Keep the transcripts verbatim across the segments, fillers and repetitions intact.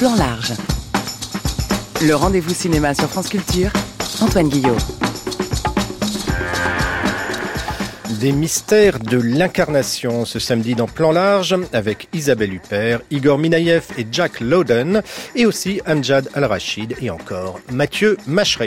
Plan large. Le rendez-vous cinéma sur France Culture, Antoine Guillot. Des mystères de l'incarnation ce samedi dans Plan large avec Isabelle Huppert, Igor Minaïev et Jack Lowden et aussi Amjad Al-Rachid et encore Mathieu Macheret.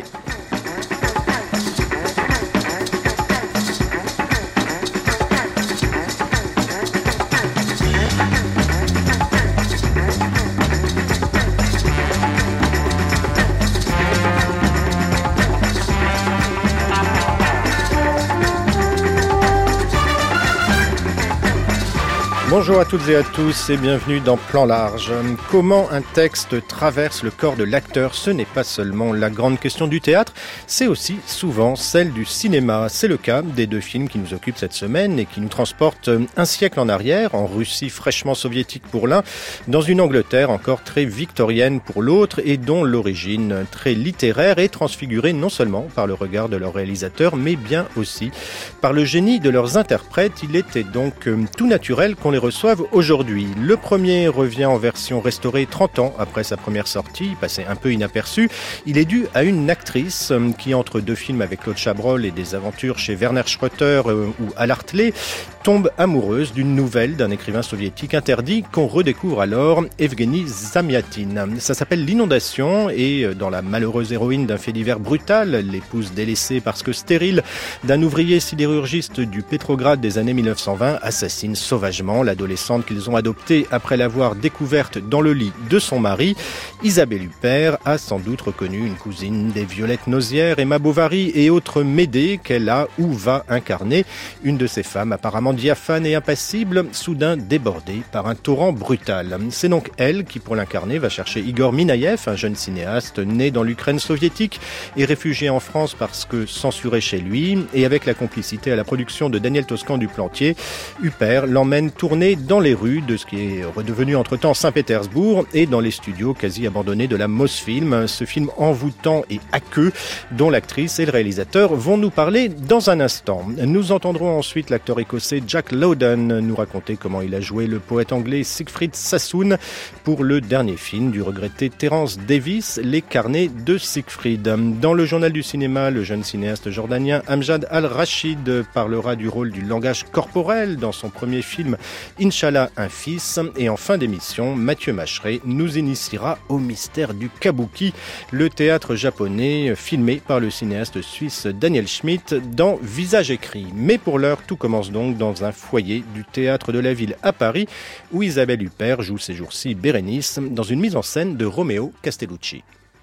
Bonjour à toutes et à tous et bienvenue dans Plan large. Comment un texte traverse le corps de l'acteur, ce n'est pas seulement la grande question du théâtre, c'est aussi souvent celle du cinéma. C'est le cas des deux films qui nous occupent cette semaine et qui nous transportent un siècle en arrière, en Russie fraîchement soviétique pour l'un, dans une Angleterre encore très victorienne pour l'autre et dont l'origine très littéraire est transfigurée non seulement par le regard de leurs réalisateurs, mais bien aussi par le génie de leurs interprètes. Il était donc tout naturel qu'on les reçoivent aujourd'hui. Le premier revient en version restaurée trente ans après sa première sortie, passé un peu inaperçu. Il est dû à une actrice qui, entre deux films avec Claude Chabrol et des aventures chez Werner Schröter ou Al Hartley, tombe amoureuse d'une nouvelle d'un écrivain soviétique interdit qu'on redécouvre alors, Evgeny Zamyatin. Ça s'appelle L'Inondation et dans la malheureuse héroïne d'un fait divers brutal, l'épouse délaissée parce que stérile d'un ouvrier sidérurgiste du Pétrograd des années mille neuf cent vingt assassine sauvagement l'adolescente qu'ils ont adoptée après l'avoir découverte dans le lit de son mari. Isabelle Huppert a sans doute reconnu une cousine des Violettes Nozières, Emma Bovary et autres Médée qu'elle a ou va incarner, une de ces femmes apparemment diaphane et impassible, soudain débordée par un torrent brutal. C'est donc elle qui, pour l'incarner, va chercher Igor Minaïev, un jeune cinéaste né dans l'Ukraine soviétique et réfugié en France parce que censuré chez lui, et avec la complicité à la production de Daniel Toscan du Plantier, Huppert l'emmène tourner dans les rues de ce qui est redevenu entre-temps Saint-Pétersbourg et dans les studios quasi abandonnés de la Mosfilm, ce film envoûtant et aqueux dont l'actrice et le réalisateur vont nous parler dans un instant. Nous entendrons ensuite l'acteur écossais Jack Lowden nous raconter comment il a joué le poète anglais Siegfried Sassoon pour le dernier film du regretté Terence Davis, Les Carnets de Siegfried. Dans le journal du cinéma, le jeune cinéaste jordanien Amjad Al-Rachid parlera du rôle du langage corporel dans son premier film Inch'Allah, un fils. Et en fin d'émission, Mathieu Macheret nous initiera au mystère du kabuki, le théâtre japonais filmé par le cinéaste suisse Daniel Schmitt dans Visage écrit. Mais pour l'heure, tout commence donc dans un foyer du théâtre de la ville à Paris, où Isabelle Huppert joue ces jours-ci Bérénice dans une mise en scène de Romeo Castellucci.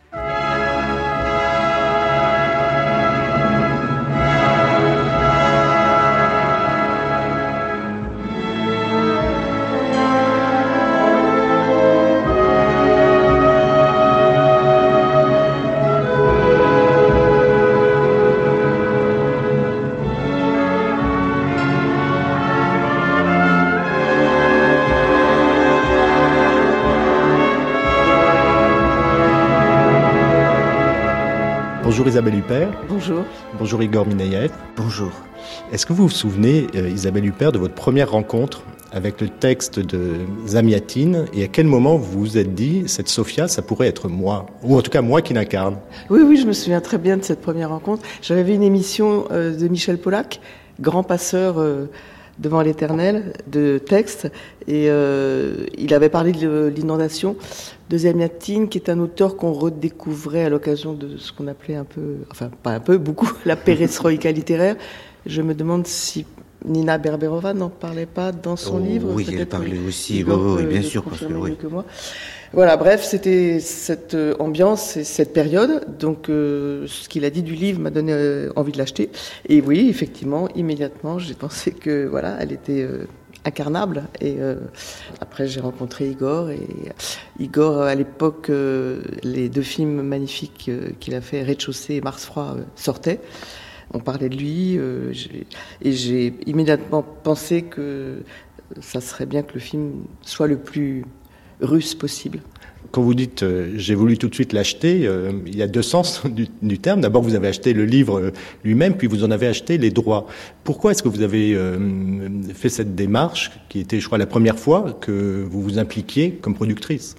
Bonjour Isabelle Huppert. Bonjour. Bonjour Igor Minaïev. Bonjour. Est-ce que vous vous souvenez, euh, Isabelle Huppert, de votre première rencontre avec le texte de Zamyatin et à quel moment vous vous êtes dit, cette Sophia, ça pourrait être moi, ou en tout cas moi qui l'incarne? Oui, oui, je me souviens très bien de cette première rencontre. J'avais vu une émission euh, de Michel Polac, grand passeur euh, devant l'éternel, de texte, et euh, il avait parlé de l'inondation de Zamyatin, qui est un auteur qu'on redécouvrait à l'occasion de ce qu'on appelait un peu, enfin pas un peu, beaucoup, la perestroïka littéraire. Je me demande si Nina Berberova n'en parlait pas dans son oh, livre. Oui, elle parlait aussi, oui, oui, bien sûr. Parce que, oui. que moi. Voilà, bref, c'était cette ambiance et cette période. Donc, euh, ce qu'il a dit du livre m'a donné euh, envie de l'acheter. Et oui, effectivement, immédiatement, j'ai pensé que voilà, elle était euh, incarnable. Et euh, après, j'ai rencontré Igor. Et Igor, à l'époque, euh, les deux films magnifiques euh, qu'il a fait, Rez-de-chaussée et Mars froid, euh, sortaient. On parlait de lui, euh, j'ai, et j'ai immédiatement pensé que ça serait bien que le film soit le plus russe possible. Quand vous dites euh, « j'ai voulu tout de suite l'acheter euh, », il y a deux sens du, du terme. D'abord, vous avez acheté le livre euh, lui-même, puis vous en avez acheté les droits. Pourquoi est-ce que vous avez euh, fait cette démarche, qui était, je crois, la première fois que vous vous impliquiez comme productrice ?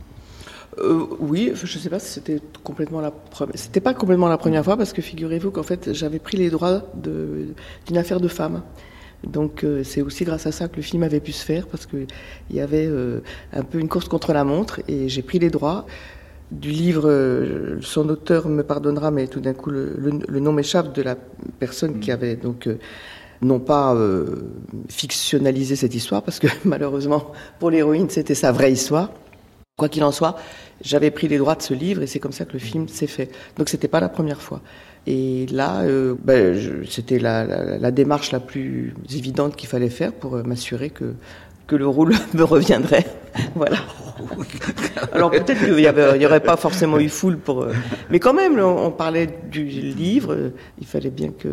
Euh, oui, je ne sais pas si c'était complètement la première. C'était pas complètement la première fois parce que figurez-vous qu'en fait j'avais pris les droits de, d'une affaire de femme. Donc euh, c'est aussi grâce à ça que le film avait pu se faire parce que il y avait euh, un peu une course contre la montre et j'ai pris les droits du livre. Euh, son auteur me pardonnera, mais tout d'un coup le, le, le nom m'échappe de la personne qui avait donc euh, non pas euh, fictionnalisé cette histoire parce que malheureusement pour l'héroïne c'était sa vraie histoire. Quoi qu'il en soit, j'avais pris les droits de ce livre et c'est comme ça que le film s'est fait. Donc c'était pas la première fois. Et là, euh, ben, je, c'était la, la, la démarche la plus évidente qu'il fallait faire pour euh, m'assurer que que le rôle me reviendrait. Voilà. Alors peut-être qu'il y avait, il y aurait pas forcément eu foule pour, euh, mais quand même, on, on parlait du livre. Euh, il fallait bien que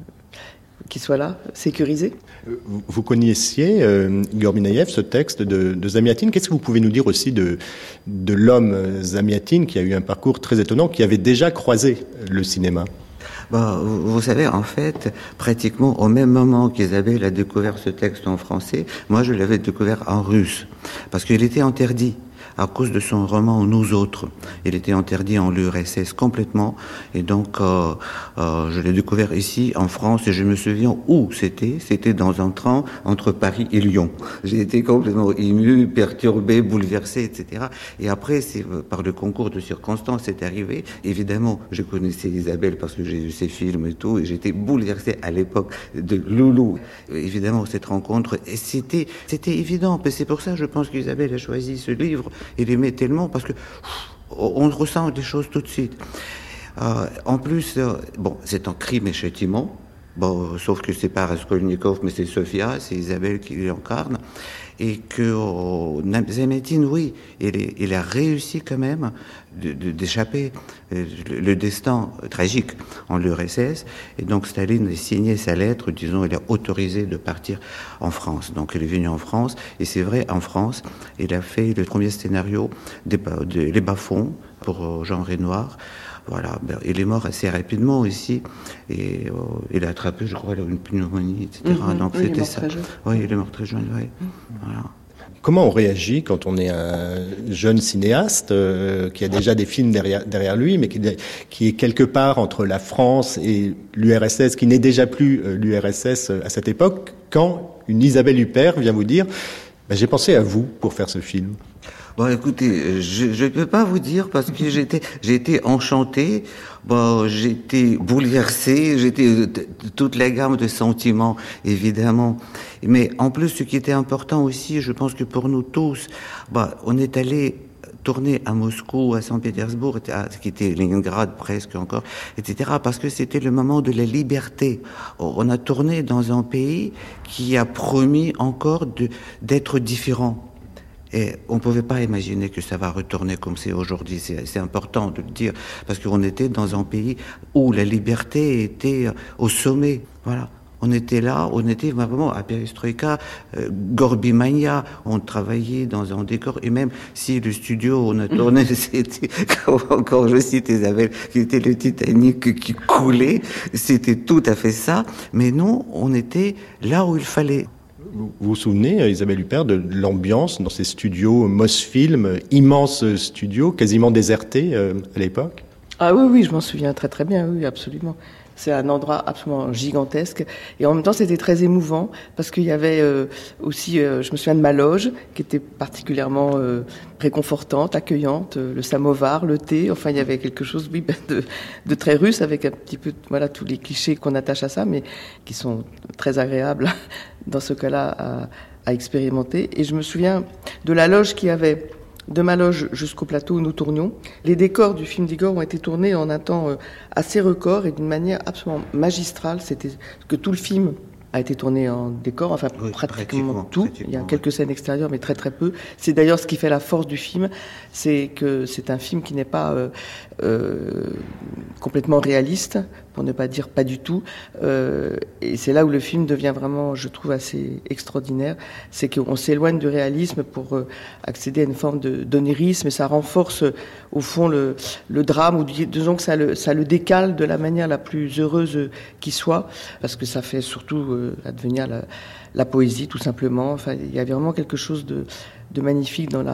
qu'il soit là, sécurisé. Vous connaissiez, euh, Igor Minaïev, ce texte de, de Zamiatine. Qu'est-ce que vous pouvez nous dire aussi de, de l'homme Zamiatine, qui a eu un parcours très étonnant, qui avait déjà croisé le cinéma? Bon, vous savez, en fait, pratiquement au même moment qu'Isabelle a découvert ce texte en français, moi je l'avais découvert en russe, parce qu'il était interdit. À cause de son roman Nous autres, il était interdit en l'U R S S complètement, et donc euh, euh, je l'ai découvert ici en France et je me souviens où c'était. C'était dans un train entre Paris et Lyon. J'ai été complètement ému, perturbé, bouleversé, et cetera. Et après, c'est par le concours de circonstances, c'est arrivé. Évidemment, je connaissais Isabelle parce que j'ai vu ses films et tout, et j'étais bouleversé à l'époque de Loulou. Évidemment, cette rencontre, et c'était c'était évident. C'est pour ça, je pense qu'Isabelle a choisi ce livre. Il aimait tellement parce que pff, on ressent des choses tout de suite. Euh, en plus, euh, bon, c'est un crime et châtiment. Bon, sauf que c'est pas Raskolnikov, mais c'est Sofia, c'est Isabelle qui l'incarne. Et que oh, Zamiatine, oui, il, est, il a réussi quand même de, de, d'échapper euh, le, le destin tragique en l'U R S S. Et donc Staline a signé sa lettre, disons, il a autorisé de partir en France. Donc il est venu en France, et c'est vrai, en France, il a fait le premier scénario des, de Les Bas-fonds pour Jean Renoir. Voilà, ben, il est mort assez rapidement ici, et euh, il a attrapé, je crois, une pneumonie, et cetera. Mmh, Donc oui, c'était ça. Oui, il est mort très jeune, oui. Mmh. Voilà. Comment on réagit quand on est un jeune cinéaste euh, qui a déjà des films derrière, derrière lui, mais qui, qui est quelque part entre la France et l'U R S S, qui n'est déjà plus euh, l'U R S S à cette époque, quand une Isabelle Huppert vient vous dire ben, « j'ai pensé à vous pour faire ce film ». Bon, écoutez, je ne peux pas vous dire parce que j'étais, j'étais enchanté, bon, j'étais bouleversé, j'étais toute la gamme de sentiments, évidemment. Mais en plus, ce qui était important aussi, je pense que pour nous tous, bah, on est allé tourner à Moscou, à Saint-Pétersbourg, à, qui était Leningrad presque encore, et cetera, parce que c'était le moment de la liberté. On a tourné dans un pays qui a promis encore de, d'être différent. Et on ne pouvait pas imaginer que ça va retourner comme c'est aujourd'hui. C'est, c'est important de le dire, parce qu'on était dans un pays où la liberté était au sommet. Voilà. On était là, on était vraiment à Perestroïka, euh, Gorbimania, on travaillait dans un décor, et même si le studio, on a tourné, c'était, encore je cite Isabelle, qui était le Titanic qui coulait, c'était tout à fait ça, mais non, on était là où il fallait. Vous vous souvenez, Isabelle Huppert, de l'ambiance dans ces studios Mosfilm, immenses studios, quasiment désertés euh, à l'époque? Ah oui, oui, je m'en souviens très très bien, oui, absolument. C'est un endroit absolument gigantesque. Et en même temps, c'était très émouvant parce qu'il y avait euh, aussi, euh, je me souviens de ma loge, qui était particulièrement euh, réconfortante, accueillante, euh, le samovar, le thé. Enfin, il y avait quelque chose, oui, de, de très russe avec un petit peu, voilà, tous les clichés qu'on attache à ça, mais qui sont très agréables dans ce cas-là à, à expérimenter. Et je me souviens de la loge qui avait... De ma loge jusqu'au plateau où nous tournions, les décors du film d'Igor ont été tournés en un temps assez record et d'une manière absolument magistrale. C'était que tout le film a été tourné en décor, enfin oui, pratiquement, pratiquement tout. Pratiquement, il y a quelques ouais. scènes extérieures, mais très très peu. C'est d'ailleurs ce qui fait la force du film, c'est que c'est un film qui n'est pas euh, euh, complètement réaliste, pour ne pas dire pas du tout. Euh, et c'est là où le film devient vraiment, je trouve, assez extraordinaire. C'est qu'on s'éloigne du réalisme pour euh, accéder à une forme de, d'onirisme, et ça renforce euh, au fond le, le drame, ou disons que ça le, ça le décale de la manière la plus heureuse qui soit, parce que ça fait surtout euh, advenir la, la poésie, tout simplement. Enfin, il y a vraiment quelque chose de, de magnifique dans la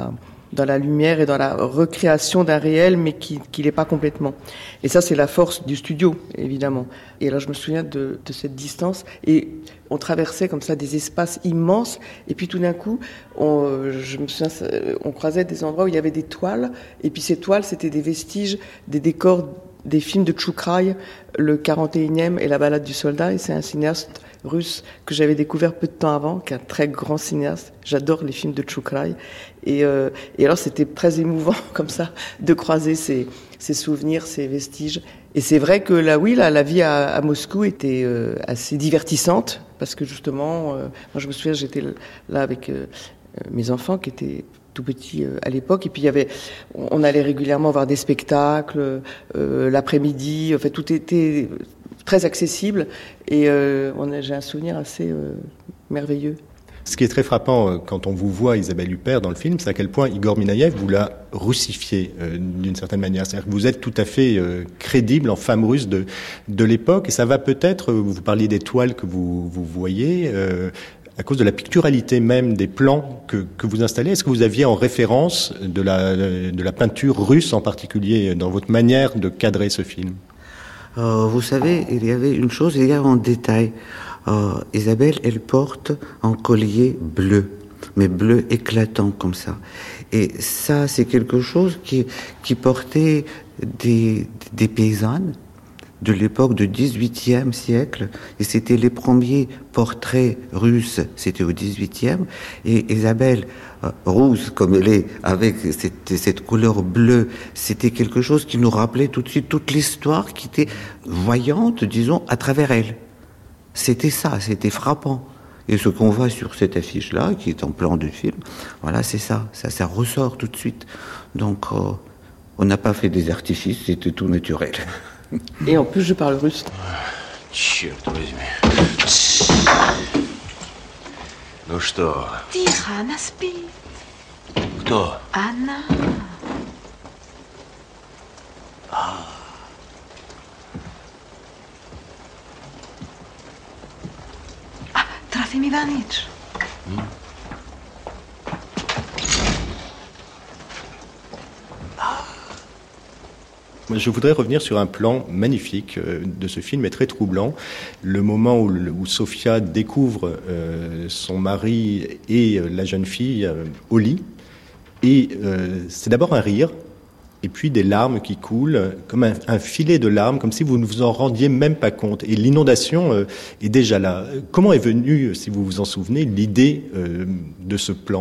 dans la lumière et dans la recréation d'un réel, mais qui qui l'est pas complètement. Et ça, c'est la force du studio, évidemment. Et alors, je me souviens de, de cette distance, et on traversait comme ça des espaces immenses, et puis tout d'un coup, on, je me souviens, on croisait des endroits où il y avait des toiles, et puis ces toiles, c'était des vestiges, des décors des films de Tchoukrai, le quarante et unième et la balade du soldat, et c'est un cinéaste russe que j'avais découvert peu de temps avant, qui est un très grand cinéaste. J'adore les films de Tchoukrai. Et, euh, et alors, c'était très émouvant, comme ça, de croiser ces, ces souvenirs, ces vestiges. Et c'est vrai que là, oui, là, la vie à, à Moscou était euh, assez divertissante, parce que justement, euh, moi, je me souviens, j'étais là avec euh, mes enfants qui étaient tout petits euh, à l'époque, et puis il y avait, on allait régulièrement voir des spectacles, euh, l'après-midi, en fait, tout était très accessible, et euh, on a, j'ai un souvenir assez euh, merveilleux. Ce qui est très frappant quand on vous voit, Isabelle Huppert, dans le film, c'est à quel point Igor Minaïev vous l'a russifié euh, d'une certaine manière. C'est-à-dire que vous êtes tout à fait euh, crédible en femme russe de, de l'époque, et ça va peut-être, vous parliez des toiles que vous, vous voyez, euh, à cause de la picturalité même des plans que, que vous installez. Est-ce que vous aviez en référence de la, de la peinture russe en particulier dans votre manière de cadrer ce film ? Euh, vous savez, il y avait une chose, il y a en détail. Euh, Isabelle, elle porte un collier bleu, mais bleu éclatant comme ça. Et ça, c'est quelque chose qui, qui portait des, des paysannes de l'époque du dix-huitième siècle. Et c'était les premiers portraits russes, c'était au dix-huitième. Et Isabelle, euh, rousse comme elle est, avec cette, cette couleur bleue, c'était quelque chose qui nous rappelait tout de suite toute l'histoire qui était voyante, disons, à travers elle. C'était ça, c'était frappant. Et ce qu'on voit sur cette affiche-là, qui est en plan du film, voilà, c'est ça, ça, ça ressort tout de suite. Donc, euh, on n'a pas fait des artifices, c'était tout naturel. Et en plus, je parle russe. Черт возьми. Ну что? Тихо, она спит. Кто? Она. А, Трофим Иванович. Je voudrais revenir sur un plan magnifique de ce film et très troublant. Le moment où, où Sofia découvre euh, son mari et la jeune fille euh, au lit. Et euh, c'est d'abord un rire, et puis des larmes qui coulent, comme un, un filet de larmes, comme si vous ne vous en rendiez même pas compte. Et l'inondation euh, est déjà là. Comment est venue, si vous vous en souvenez, l'idée euh, de ce plan ?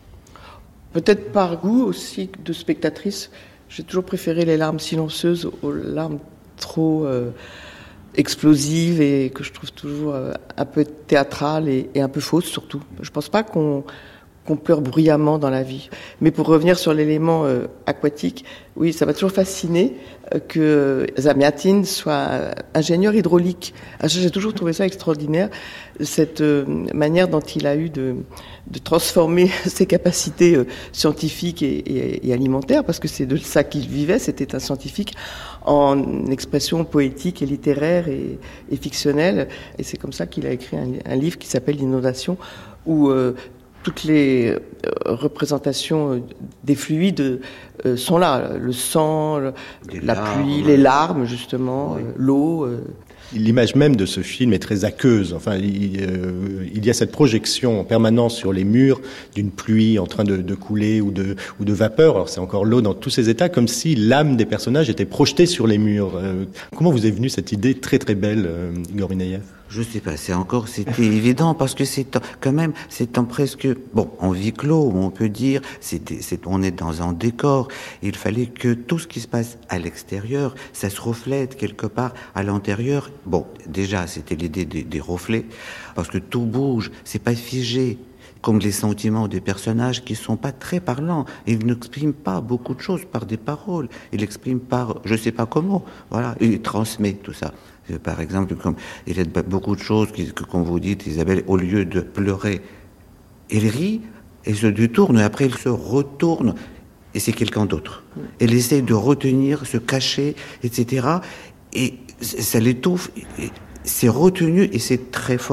Peut-être par goût aussi de spectatrice. J'ai toujours préféré les larmes silencieuses aux larmes trop euh, explosives et que je trouve toujours euh, un peu théâtrales et, et un peu fausses surtout. Je pense pas qu'on, qu'on pleure bruyamment dans la vie. Mais pour revenir sur l'élément euh, aquatique, oui, ça m'a toujours fasciné euh, que Zamiatin soit ingénieur hydraulique. J'ai toujours trouvé ça extraordinaire, cette euh, manière dont il a eu de, de transformer ses capacités euh, scientifiques et, et, et alimentaires, parce que c'est de ça qu'il vivait, c'était un scientifique, en expression poétique et littéraire et, et fictionnelle. Et c'est comme ça qu'il a écrit un, un livre qui s'appelle L'Inondation, où euh, toutes les représentations des fluides sont là. Le sang, le, la larmes, pluie, les larmes, justement, oui. L'eau. L'image même de ce film est très aqueuse. Enfin, il, euh, il y a cette projection en permanence sur les murs d'une pluie en train de, de couler ou de, ou de vapeur. Alors c'est encore l'eau dans tous ces états, comme si l'âme des personnages était projetée sur les murs. Euh, comment vous est venue cette idée très très belle, euh, Igor Minaïev ? Je sais pas, c'est encore, c'était évident parce que c'est quand même, c'est en presque, bon, en huis clos, on peut dire, c'est, c'est, on est dans un décor. Il fallait que tout ce qui se passe à l'extérieur, ça se reflète quelque part à l'intérieur. Bon, déjà, c'était l'idée des, des reflets, parce que tout bouge, c'est pas figé. Comme les sentiments des personnages qui sont pas très parlants. Ils n'expriment pas beaucoup de choses par des paroles. Ils expriment par, je sais pas comment. Voilà. Ils transmettent tout ça. Par exemple, comme, il y a beaucoup de choses qui, que, comme vous dites, Isabelle, au lieu de pleurer, elle rit, elle se détourne, et après elle se retourne, et c'est quelqu'un d'autre. Elle essaie de retenir, se cacher, et cetera. Et ça l'étouffe. C'est retenu, et c'est très fort.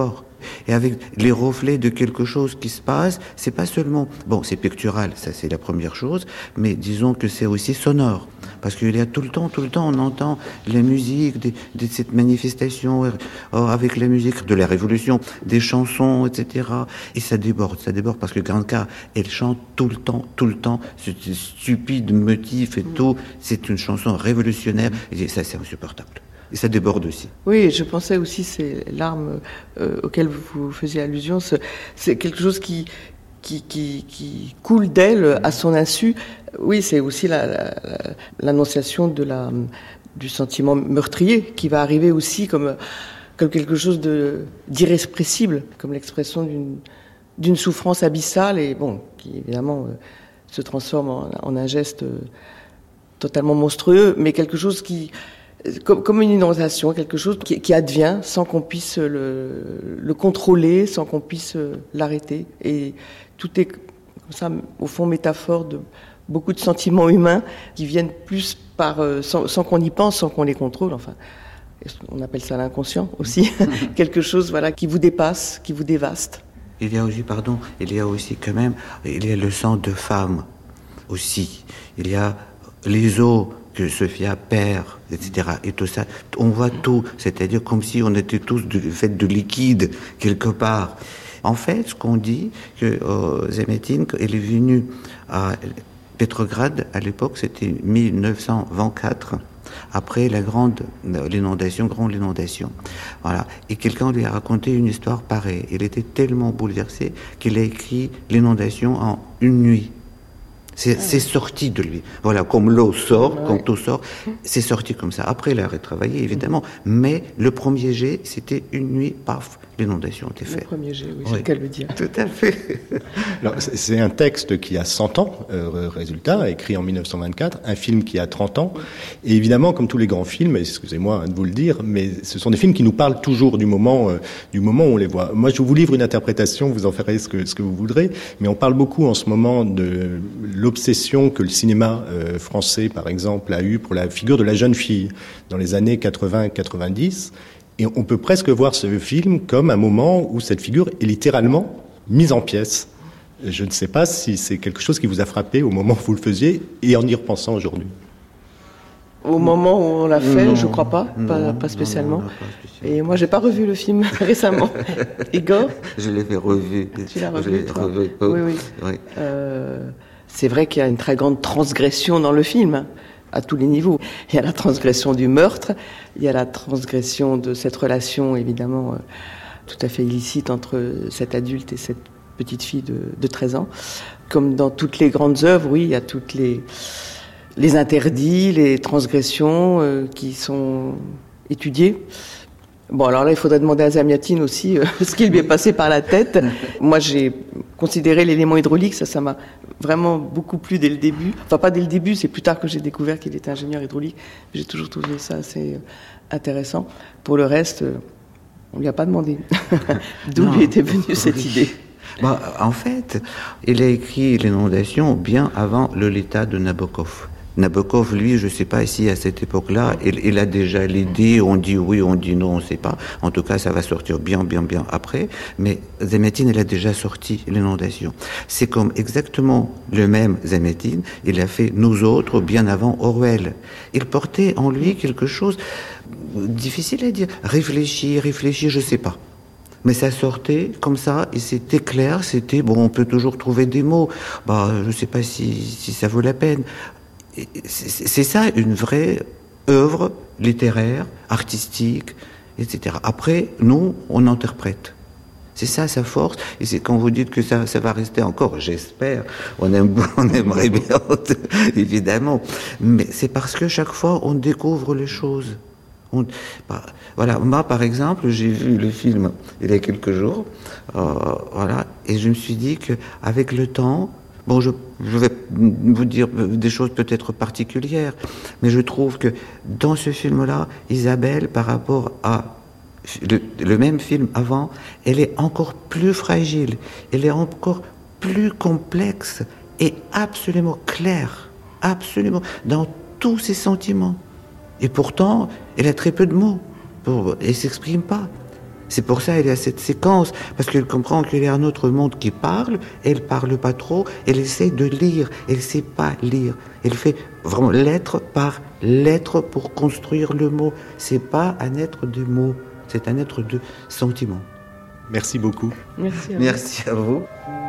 et avec les reflets de quelque chose qui se passe. C'est pas seulement, bon, c'est pictural, ça c'est la première chose, mais disons que c'est aussi sonore. Parce qu'il y a tout le temps, tout le temps, on entend la musique de, de cette manifestation euh, avec la musique de la Révolution, des chansons, et cetera. Et ça déborde, ça déborde parce que Granca, elle chante tout le temps, tout le temps, ce, ce stupide motif et tout. C'est une chanson révolutionnaire et ça, c'est insupportable. Et ça déborde aussi. Oui, je pensais aussi, ces larmes euh, auxquelles vous faisiez allusion, c'est, c'est quelque chose qui, qui, qui, qui coule d'elle à son insu. Oui, c'est aussi la, la, la, l'annonciation de la, du sentiment meurtrier qui va arriver aussi comme, comme quelque chose de, d'irrépressible, comme l'expression d'une, d'une souffrance abyssale et bon, qui évidemment euh, se transforme en, en un geste euh, totalement monstrueux, mais quelque chose qui... Comme, comme une inondation, quelque chose qui, qui advient sans qu'on puisse le, le contrôler, sans qu'on puisse l'arrêter. Et tout est comme ça, au fond, métaphore de beaucoup de sentiments humains qui viennent plus par, sans, sans qu'on y pense, sans qu'on les contrôle. Enfin, on appelle ça l'inconscient aussi. Quelque chose, voilà, qui vous dépasse, qui vous dévaste. Il y a aussi, pardon, il y a aussi quand même, il y a le sang de femme aussi. Il y a les os que Sophia perd, et cetera. Et tout ça, on voit tout, c'est-à-dire comme si on était tous de, fait de liquide quelque part. En fait, ce qu'on dit, que euh, Zémétine, elle est venue à Petrograd, à l'époque, c'était dix-neuf cent vingt-quatre, après la grande l'inondation, grande inondation. Voilà. Et quelqu'un lui a raconté une histoire pareille. Il était tellement bouleversé qu'il a écrit l'inondation en une nuit. C'est, ah. c'est sorti de lui. Voilà, comme l'eau sort, ouais. Quand tout sort, c'est sorti comme ça. Après, il a retravaillé, évidemment. Mais le premier jet, c'était une nuit, paf, l'inondation était faite. Le premier jet, oui, c'est oui. le cas de le dire. Tout à fait. Alors, c'est un texte qui a cent ans, euh, résultat, écrit en dix-neuf cent vingt-quatre, un film qui a trente ans. Et évidemment, comme tous les grands films, excusez-moi de vous le dire, mais ce sont des films qui nous parlent toujours du moment, euh, du moment où on les voit. Moi, je vous livre une interprétation, vous en ferez ce que, ce que vous voudrez, mais on parle beaucoup en ce moment de l'obsession que le cinéma euh, français, par exemple, a eue pour la figure de la jeune fille dans les années quatre-vingts quatre-vingt-dix. Et on peut presque voir ce film comme un moment où cette figure est littéralement mise en pièces. Je ne sais pas si c'est quelque chose qui vous a frappé au moment où vous le faisiez et en y repensant aujourd'hui. Au moment où on l'a fait, non, je ne crois pas, non, pas, pas spécialement. Non, non, pas spécialement. Et moi, j'ai pas revu le film récemment. Igor ? Je l'ai fait revu. Tu l'as revu, je l'ai toi revu. Oh. Oui, oui. oui. Euh, c'est vrai qu'il y a une très grande transgression dans le film, à tous les niveaux. Il y a la transgression du meurtre, il y a la transgression de cette relation, évidemment, euh, tout à fait illicite entre cet adulte et cette petite fille de, de treize ans. Comme dans toutes les grandes œuvres, oui, il y a toutes les... les interdits, les transgressions euh, qui sont étudiées. Bon, alors là, il faudrait demander à Zamiatine aussi euh, ce qui lui est passé par la tête. Moi, j'ai considéré l'élément hydraulique, ça, ça m'a vraiment beaucoup plu dès le début. Enfin, pas dès le début, c'est plus tard que j'ai découvert qu'il était ingénieur hydraulique. J'ai toujours trouvé ça assez euh, intéressant. Pour le reste, euh, on lui a pas demandé d'où non, lui était venue cette oui. idée. Bon, en fait, il a écrit l'inondation bien avant Lolita de Nabokov. Nabokov, lui, je ne sais pas si à cette époque-là, il, il a déjà l'idée, on dit oui, on dit non, on ne sait pas. En tout cas, ça va sortir bien, bien, bien après. Mais Zémétine, il a déjà sorti l'inondation. C'est comme exactement le même Zémétine, il a fait Nous autres bien avant Orwell. Il portait en lui quelque chose difficile à dire. Réfléchir, réfléchir, je ne sais pas. Mais ça sortait comme ça, et c'était clair, c'était, bon, on peut toujours trouver des mots. Bah, je ne sais pas si, si ça vaut la peine. C'est ça une vraie œuvre littéraire, artistique, et cetera. Après, nous, on interprète. C'est ça sa force. Et c'est quand vous dites que ça, ça va rester encore, j'espère, on, aime, on aimerait bien, évidemment. Mais c'est parce que chaque fois, on découvre les choses. On, bah, voilà, moi, par exemple, j'ai vu le film il y a quelques jours, euh, voilà, et je me suis dit qu'avec le temps, bon, je, je vais vous dire des choses peut-être particulières, mais je trouve que dans ce film-là, Isabelle, par rapport à le, le même film avant, elle est encore plus fragile, elle est encore plus complexe et absolument claire, absolument, dans tous ses sentiments. Et pourtant, elle a très peu de mots, pour, elle ne s'exprime pas. C'est pour ça qu'elle a cette séquence, parce qu'elle comprend qu'il y a un autre monde qui parle, elle parle pas trop, elle essaie de lire, elle sait pas lire. Elle fait vraiment lettre par lettre pour construire le mot. C'est pas un être de mots, c'est un être de sentiments. Merci beaucoup. Merci à vous. Merci à vous.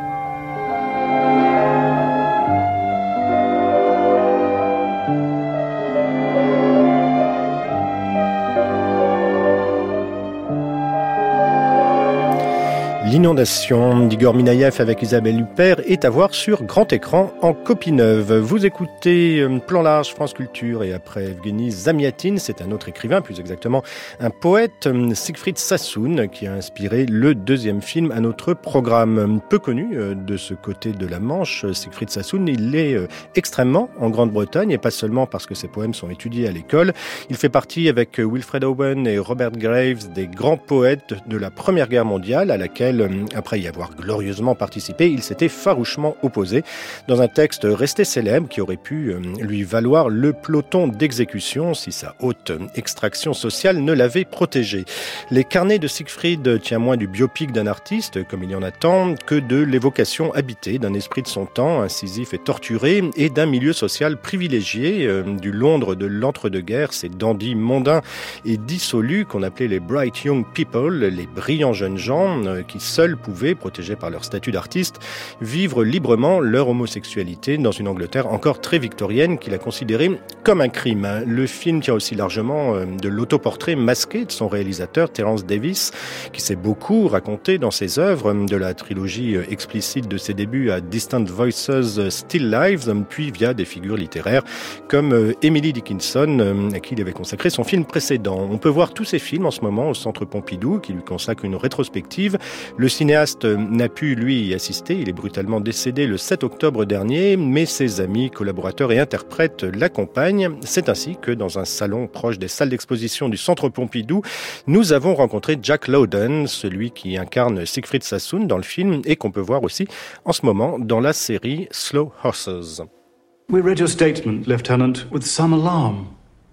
L'inondation d'Igor Minaïev avec Isabelle Huppert est à voir sur grand écran en copie neuve. Vous écoutez Plan Large, France Culture, et après Evgueni Zamyatin, c'est un autre écrivain, plus exactement un poète, Siegfried Sassoon, qui a inspiré le deuxième film à notre programme. Peu connu de ce côté de la Manche, Siegfried Sassoon, il l'est extrêmement en Grande-Bretagne, et pas seulement parce que ses poèmes sont étudiés à l'école. Il fait partie avec Wilfred Owen et Robert Graves des grands poètes de la Première Guerre mondiale, à laquelle après y avoir glorieusement participé, il s'était farouchement opposé dans un texte resté célèbre qui aurait pu lui valoir le peloton d'exécution si sa haute extraction sociale ne l'avait protégé. Les carnets de Siegfried tient moins du biopic d'un artiste, comme il y en a tant, que de l'évocation habitée d'un esprit de son temps, incisif et torturé, et d'un milieu social privilégié, euh, du Londres de l'entre-deux-guerres, ces dandys mondains et dissolus qu'on appelait les bright young people, les brillants jeunes gens, euh, qui seuls pouvaient, protégés par leur statut d'artiste, vivre librement leur homosexualité dans une Angleterre encore très victorienne qui la considérait comme un crime. Le film tient aussi largement de l'autoportrait masqué de son réalisateur, Terence Davis, qui s'est beaucoup raconté dans ses œuvres, de la trilogie explicite de ses débuts à Distant Voices, Still Lives, puis via des figures littéraires comme Emily Dickinson, à qui il avait consacré son film précédent. On peut voir tous ces films en ce moment au Centre Pompidou, qui lui consacre une rétrospective. Le cinéaste n'a pu, lui, y assister. Il est brutalement décédé le sept octobre dernier, mais ses amis, collaborateurs et interprètes l'accompagnent. C'est ainsi que, dans un salon proche des salles d'exposition du Centre Pompidou, nous avons rencontré Jack Lowden, celui qui incarne Siegfried Sassoon dans le film et qu'on peut voir aussi en ce moment dans la série Slow Horses. We read your statement, Lieutenant, with some alarm.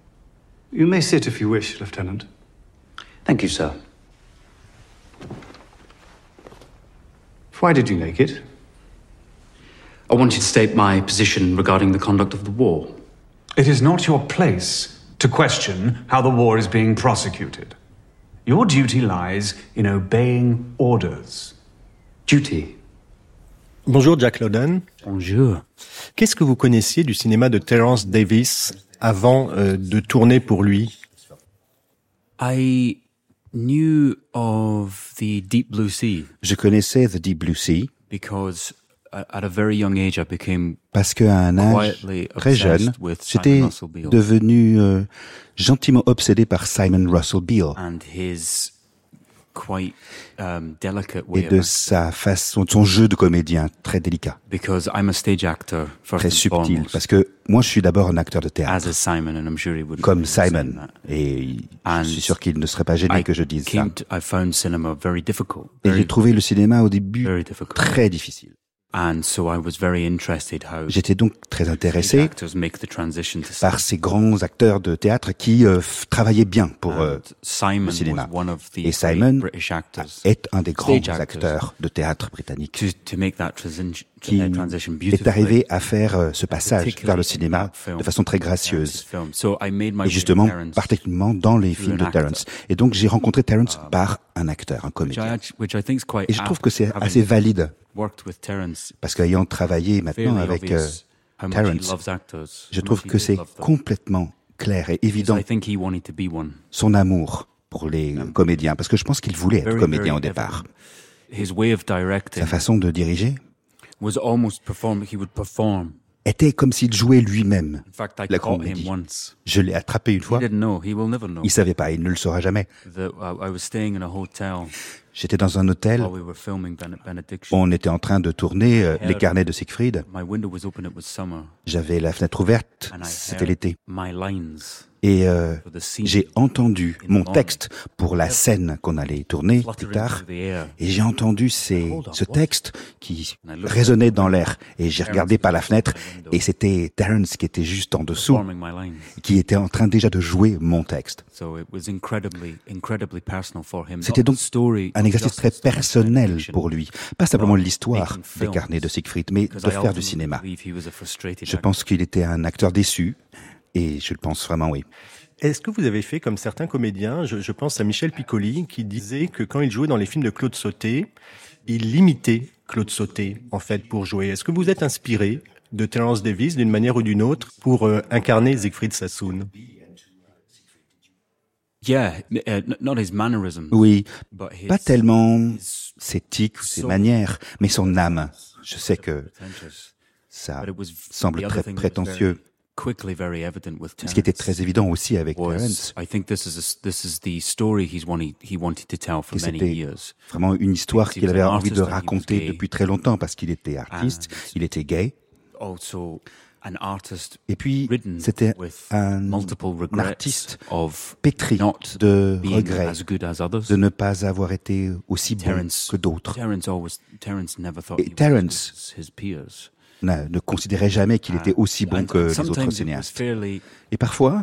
You may sit if you wish, Lieutenant. Thank you, sir. Why did you make it? I wanted to state my position regarding the conduct of the war. It is not your place to question how the war is being prosecuted. Your duty lies in obeying orders. Duty. Bonjour Jack Lowden. Bonjour. Qu'est-ce que vous connaissiez du cinéma de Terence Davis avant euh, de tourner pour lui? I knew of the Deep Blue Sea. Je connaissais The Deep Blue Sea because at a very young age I became parce qu'à un âge très jeune, j'étais devenu euh, gentiment obsédé par Simon Russell Beale and his quite um, delicate et way de of sa façon, de son jeu de comédien très délicat, because I'm a stage actor first très and subtil. foremost, Parce que moi, je suis d'abord un acteur de as théâtre, a Simon, and I'm sure he would comme say Simon, that. et And je suis sûr qu'il ne serait pas gêné I que je dise ça. came to, I found cinema very difficult, Et very, j'ai trouvé le cinéma au début very difficult. très difficile. And so I was very interested how J'étais donc très stage intéressé actors make the transition to par ces grands acteurs de théâtre qui euh, f- travaillaient bien pour euh, And Simon le cinéma. was one of the Et great Simon British actors est un des grands stage actors acteurs de théâtre britannique to, to make that transition, qui that transition est beautifully. arrivé à faire euh, ce passage particularly vers le in cinéma that film, de façon très Terrence's gracieuse. film. So I made my Et way justement, to Terrence, particulièrement dans les through films an de Terence. Et donc, j'ai rencontré Terence par un acteur, un which I, comédien. actu- which I think is quite Et je trouve apt, que c'est having assez valide, worked with Terence, parce qu'ayant travaillé maintenant fairly avec euh, obvious how much he Terence, loves actors, je how trouve much he que did c'est love them. complètement clair et Because évident I think he wanted to be one. son amour pour les comédiens, parce que je pense qu'il voulait être Very, comédien very au départ. His way of directing Sa façon de diriger was almost perform. He would perform. était comme s'il jouait lui-même In fact, I la caught comédie. him once. Je l'ai attrapé une He fois, didn't know. He will never know. il savait pas, il ne le saura jamais. The, I, I was staying in a hotel J'étais dans un hôtel. On était en train de tourner euh, les carnets de Siegfried. J'avais la fenêtre ouverte, c'était l'été. Et euh, j'ai entendu mon texte pour la scène qu'on allait tourner plus tard. Et j'ai entendu ces, ce texte qui résonnait dans l'air. Et j'ai regardé par la fenêtre et c'était Terence qui était juste en dessous, qui était en train déjà de jouer mon texte. C'était donc un exercice très personnel pour lui. Pas simplement l'histoire des carnets de Siegfried, mais de faire du cinéma. Je pense qu'il était un acteur déçu. Et je le pense vraiment, oui. Est-ce que vous avez fait comme certains comédiens, je, je pense à Michel Piccoli, qui disait que quand il jouait dans les films de Claude Sautet, il imitait Claude Sautet, en fait, pour jouer. Est-ce que vous êtes inspiré de Terence Davies, d'une manière ou d'une autre, pour euh, incarner Siegfried Sassoon? Oui, pas tellement ses tics ou ses manières, mais son âme. Je sais que ça semble très prétentieux. Ce qui était très évident aussi avec Terence, que c'était vraiment une histoire qu'il avait envie de raconter depuis très longtemps parce qu'il était artiste, il était gay. Et puis, c'était un artiste pétri de regrets de ne pas avoir été aussi bon que d'autres. Et Terence ne considérait jamais qu'il était aussi bon que les autres cinéastes. Et parfois,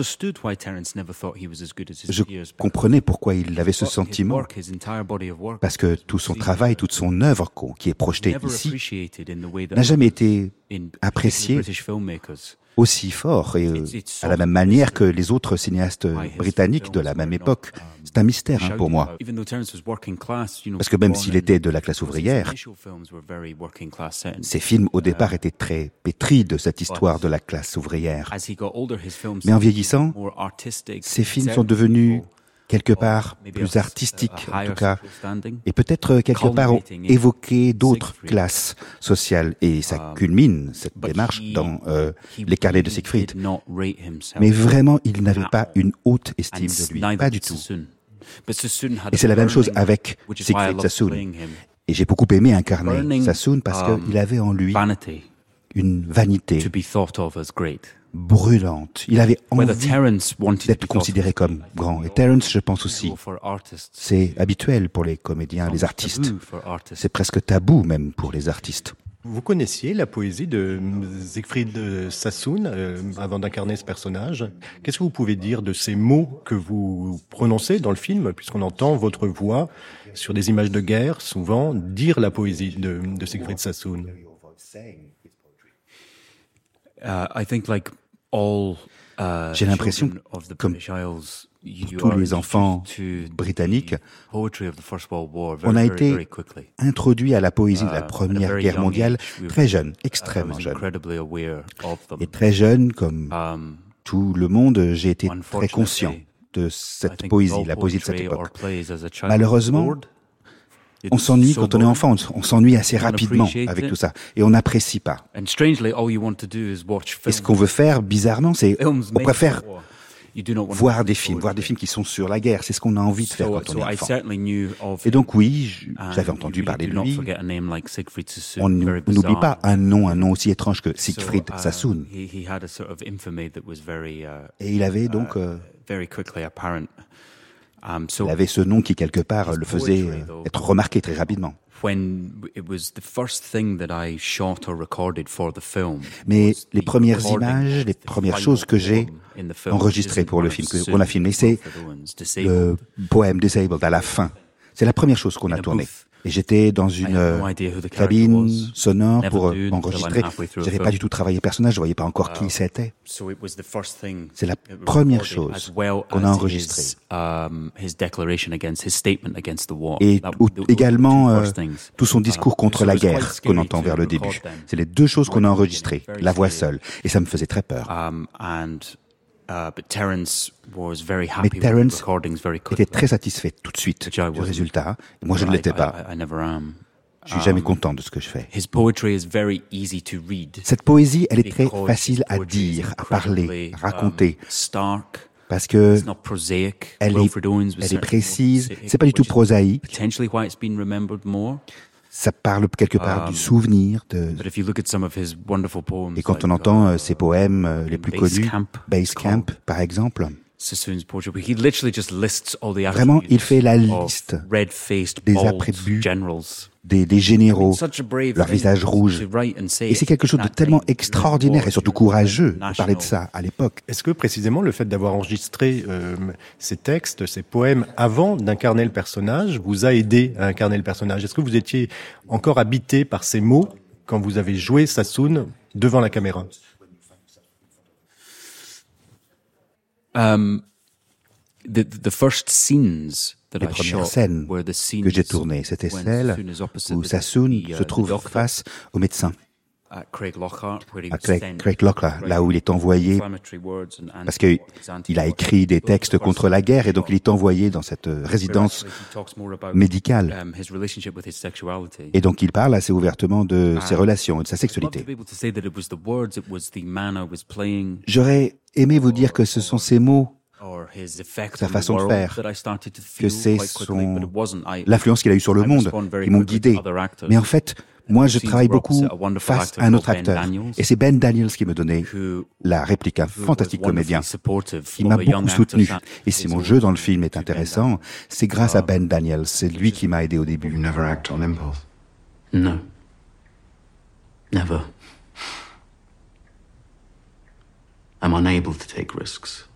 je comprenais pourquoi il avait ce sentiment, parce que tout son travail, toute son œuvre qui est projetée ici, n'a jamais été apprécié aussi fort et à la même manière que les autres cinéastes britanniques de la même époque. C'est un mystère hein, pour moi. Parce que même s'il était de la classe ouvrière, ses films au départ étaient très pétris de cette histoire de la classe ouvrière. Mais en vieillissant, ses films sont devenus quelque part plus artistiques, en tout cas, et peut-être quelque part ont évoqué d'autres classes sociales. Et ça culmine, cette démarche, dans euh, les carnets de Siegfried. Mais vraiment, il n'avait pas une haute estime de lui, pas du tout. Et c'est la même chose avec Siegfried Sassoon. Et j'ai beaucoup aimé incarner Sassoon parce qu'il avait en lui une vanité brûlante. Il avait envie d'être considéré comme grand. Et Terence, je pense aussi, c'est habituel pour les comédiens, les artistes. C'est presque tabou même pour les artistes. Vous connaissiez la poésie de Siegfried Sassoon euh, avant d'incarner ce personnage. Qu'est-ce que vous pouvez dire de ces mots que vous prononcez dans le film, puisqu'on entend votre voix sur des images de guerre, souvent, dire la poésie de, de Siegfried Sassoon? Uh, I think like all, uh, J'ai l'impression, comme tous les enfants britanniques, on a été introduit à la poésie de la Première Guerre mondiale très jeune, extrêmement jeune. Et très jeune, comme tout le monde, j'ai été très conscient de cette poésie, la poésie de cette époque. Malheureusement, on s'ennuie quand on est enfant, on s'ennuie assez rapidement avec tout ça, et on n'apprécie pas. Et ce qu'on veut faire, bizarrement, c'est on préfère voir des films, voir des films qui sont sur la guerre. C'est ce qu'on a envie de faire quand on est enfant. Et donc oui, j'avais entendu parler de lui. On n'oublie pas un nom, un nom aussi étrange que Siegfried Sassoon. Et il avait donc... Euh, il avait ce nom qui, quelque part, le faisait être remarqué très rapidement. Mais les premières images, les premières choses que j'ai enregistrées pour le film, qu'on a filmé, c'est le poème Disabled à la fin. C'est la première chose qu'on a tournée. Et j'étais dans une euh, cabine sonore pour euh, enregistrer. J'avais pas du tout travaillé le personnage, je voyais pas encore qui c'était. C'est la première chose qu'on a enregistrée. Et ou, également euh, tout son discours contre la guerre qu'on entend vers le début. C'est les deux choses qu'on a enregistrées, la voix seule. Et ça me faisait très peur. Uh, but Terence was very happy Mais Terence with the recordings very quickly, était très satisfait tout de suite du résultat. Moi, je ne l'étais pas. I, I, I never am. Je suis jamais content de ce que je fais. His poetry is very easy to read. Cette poésie, elle est très facile à dire, à parler, à raconter. Um, stark, parce que elle est, elle est précise, c'est pas du tout prosaïque. Ça parle quelque part du souvenir. De... Et quand on entend euh, ses poèmes euh, les plus connus, Base Camp, par exemple, vraiment, il fait la liste des attributs des, des généraux, leur visage rouge. Et c'est quelque chose de tellement extraordinaire et surtout courageux de parler de ça à l'époque. Est-ce que précisément le fait d'avoir enregistré euh, ces textes, ces poèmes avant d'incarner le personnage vous a aidé à incarner le personnage? Est-ce que vous étiez encore habité par ces mots quand vous avez joué Sassoon devant la caméra? Um, the, the first scenes Les premières scènes que j'ai tournées, c'était celle où Sassoon se trouve face au médecin, à Craig Lockhart, là où il est envoyé, parce qu'il a écrit des textes contre la guerre, et donc il est envoyé dans cette résidence médicale. Et donc il parle assez ouvertement de ses relations et de sa sexualité. J'aurais aimé vous dire que ce sont ces mots, sa façon de faire, que c'est son, l'influence qu'il a eue sur le monde, qui m'ont guidé. Mais en fait, moi, je travaille beaucoup face à un autre acteur. Et c'est Ben Daniels qui me donnait la réplique, un fantastique comédien. Il m'a beaucoup soutenu. Et si mon jeu dans le film est intéressant, c'est grâce à Ben Daniels. C'est lui qui m'a aidé au début. You never act on impulse. No. Never. I'm unable to take risks.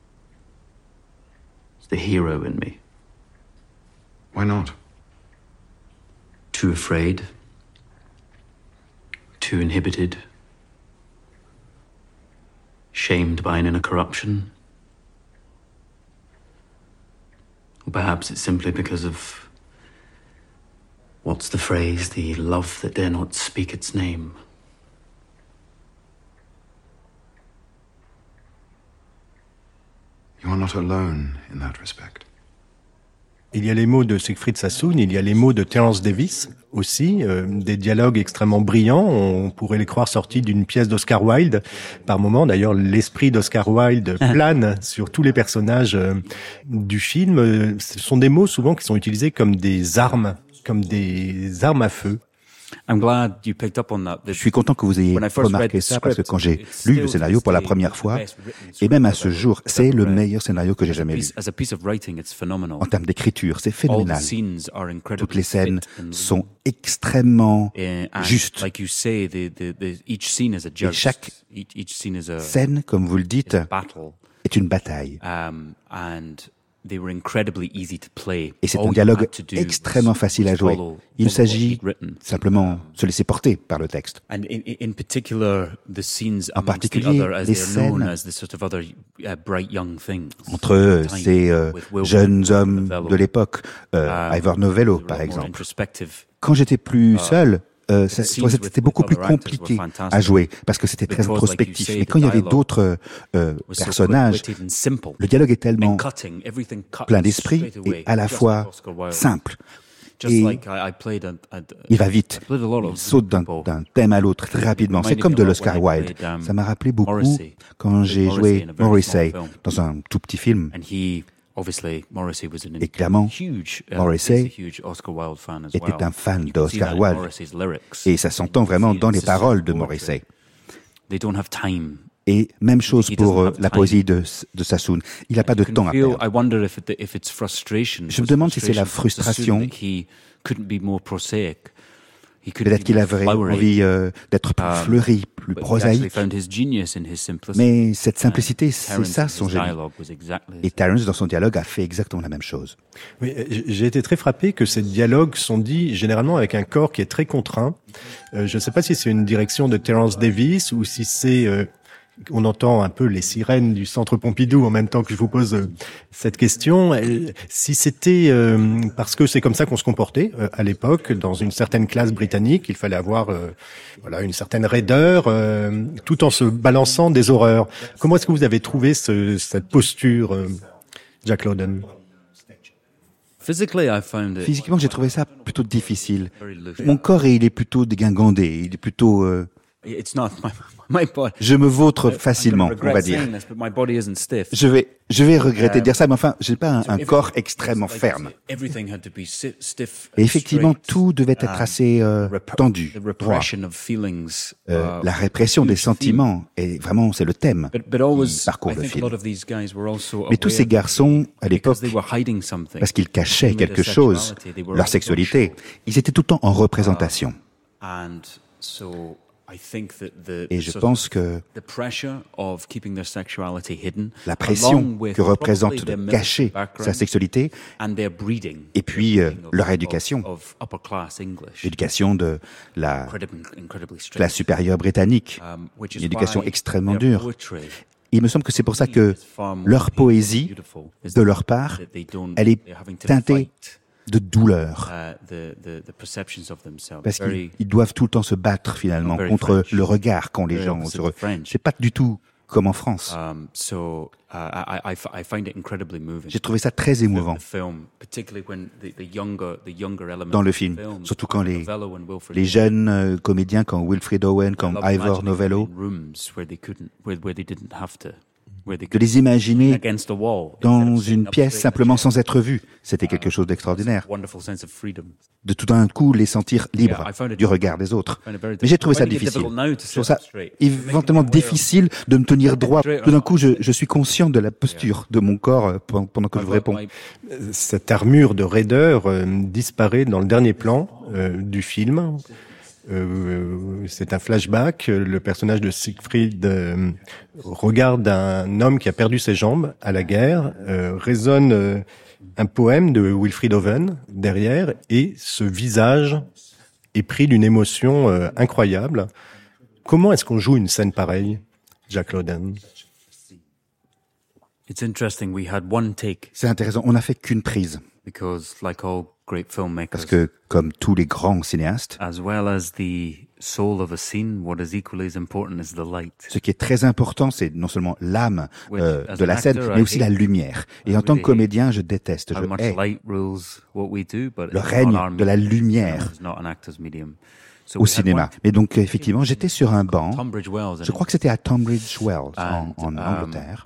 It's the hero in me. Why not? Too afraid. Too inhibited. Shamed by an inner corruption. Or perhaps it's simply because of, what's the phrase, the love that dare not speak its name. You are not alone in that respect. Il y a les mots de Siegfried Sassoon, il y a les mots de Terence Davis aussi, euh, des dialogues extrêmement brillants, on pourrait les croire sortis d'une pièce d'Oscar Wilde. Par moments, d'ailleurs, l'esprit d'Oscar Wilde plane sur tous les personnages euh, du film. Ce sont des mots souvent qui sont utilisés comme des armes, comme des armes à feu. Je suis content que vous ayez remarqué ça, parce que quand j'ai lu le scénario pour la première fois, et même à ce jour, c'est le meilleur scénario que j'ai jamais lu. En termes d'écriture, c'est phénoménal. Toutes les scènes sont extrêmement justes. Et chaque scène, comme vous le dites, est une bataille. Et c'est un dialogue extrêmement facile à jouer. Il s'agit simplement de se laisser porter par le texte. En particulier, les scènes entre ces euh, jeunes hommes de l'époque, euh, Ivor Novello par exemple. Quand j'étais plus seul, Euh, ça, c'était beaucoup plus compliqué à jouer parce que c'était très introspectif. Mais quand il y avait d'autres euh, personnages, le dialogue est tellement plein d'esprit et à la fois simple. Et il va vite, il saute d'un, d'un thème à l'autre très rapidement. C'est comme de l'Oscar Wilde. Ça m'a rappelé beaucoup quand j'ai joué Morrissey dans un tout petit film. Et clairement, Morrissey était un fan d'Oscar Wilde. Et ça s'entend vraiment dans les paroles de Morrissey. Et même chose pour euh, la poésie de, de Sassoon. Il n'a pas de temps à perdre. Je me demande si c'est la frustration. Peut-être qu'il avait envie euh, d'être plus fleuri, plus prosaïque. Mais cette simplicité, c'est ça son génie. Et Terence, dans son dialogue, a fait exactement la même chose. Oui, j'ai été très frappé que ces dialogues sont dits généralement avec un corps qui est très contraint. Euh, je ne sais pas si c'est une direction de Terence Davis ou si c'est... Euh, on entend un peu les sirènes du Centre Pompidou en même temps que je vous pose euh, cette question. Euh, si c'était euh, parce que c'est comme ça qu'on se comportait euh, à l'époque dans une certaine classe britannique, il fallait avoir euh, voilà une certaine raideur euh, tout en se balançant des horreurs. Comment est-ce que vous avez trouvé ce, cette posture, euh, Jack Lowden? Physiquement, j'ai trouvé ça plutôt difficile. Mon corps, il est plutôt dégingandé, il est plutôt euh, Je me vautre facilement, on va dire. Je vais, je vais regretter de dire ça, mais enfin, j'ai pas un, un corps extrêmement ferme. Et effectivement, tout devait être assez euh, tendu, droit. Euh, la répression des sentiments, et vraiment, c'est le thème qui parcourt le film. Mais tous ces garçons, à l'époque, parce qu'ils cachaient quelque chose, leur sexualité, ils étaient tout le temps en représentation. Et je pense que la pression que représente de cacher sa sexualité, et puis euh, leur éducation, l'éducation de la classe supérieure britannique, une éducation extrêmement dure. Il me semble que c'est pour ça que leur poésie, de leur part, elle est teintée de douleur. Parce qu'ils doivent tout le temps se battre, finalement, contre le regard qu'ont les gens sur eux. C'est pas du tout comme en France. J'ai trouvé ça très émouvant dans le film, surtout quand les, les jeunes euh, comédiens comme Wilfrid Owen, comme Ivor Novello, de les imaginer dans une pièce simplement sans être vus. C'était quelque chose d'extraordinaire. De tout d'un coup les sentir libres du regard des autres. Mais j'ai trouvé ça difficile. Je trouve ça éventuellement difficile de me tenir droit. Tout d'un coup, je, je suis conscient de la posture de mon corps pendant que je vous réponds. Cette armure de raideur euh, disparaît dans le dernier plan euh, du film. Euh, c'est un flashback. Le personnage de Siegfried euh, regarde un homme qui a perdu ses jambes à la guerre, euh, résonne euh, un poème de Wilfrid Owen derrière, et ce visage est pris d'une émotion euh, incroyable. Comment est-ce qu'on joue une scène pareille, Jack Lowden? C'est intéressant, on n'a fait qu'une prise. Because, like all great filmmakers, Parce que, comme tous les grands cinéastes, as well as the soul of a scene, what is equally as important is the light. Ce qui est très important, c'est non seulement l'âme euh, de la scène, mais aussi la lumière. Et en tant que comédien, je déteste, je hais le règne de la lumière au cinéma. Mais donc, effectivement, j'étais sur un banc. Je crois que c'était à Tunbridge Wells, en, en Angleterre.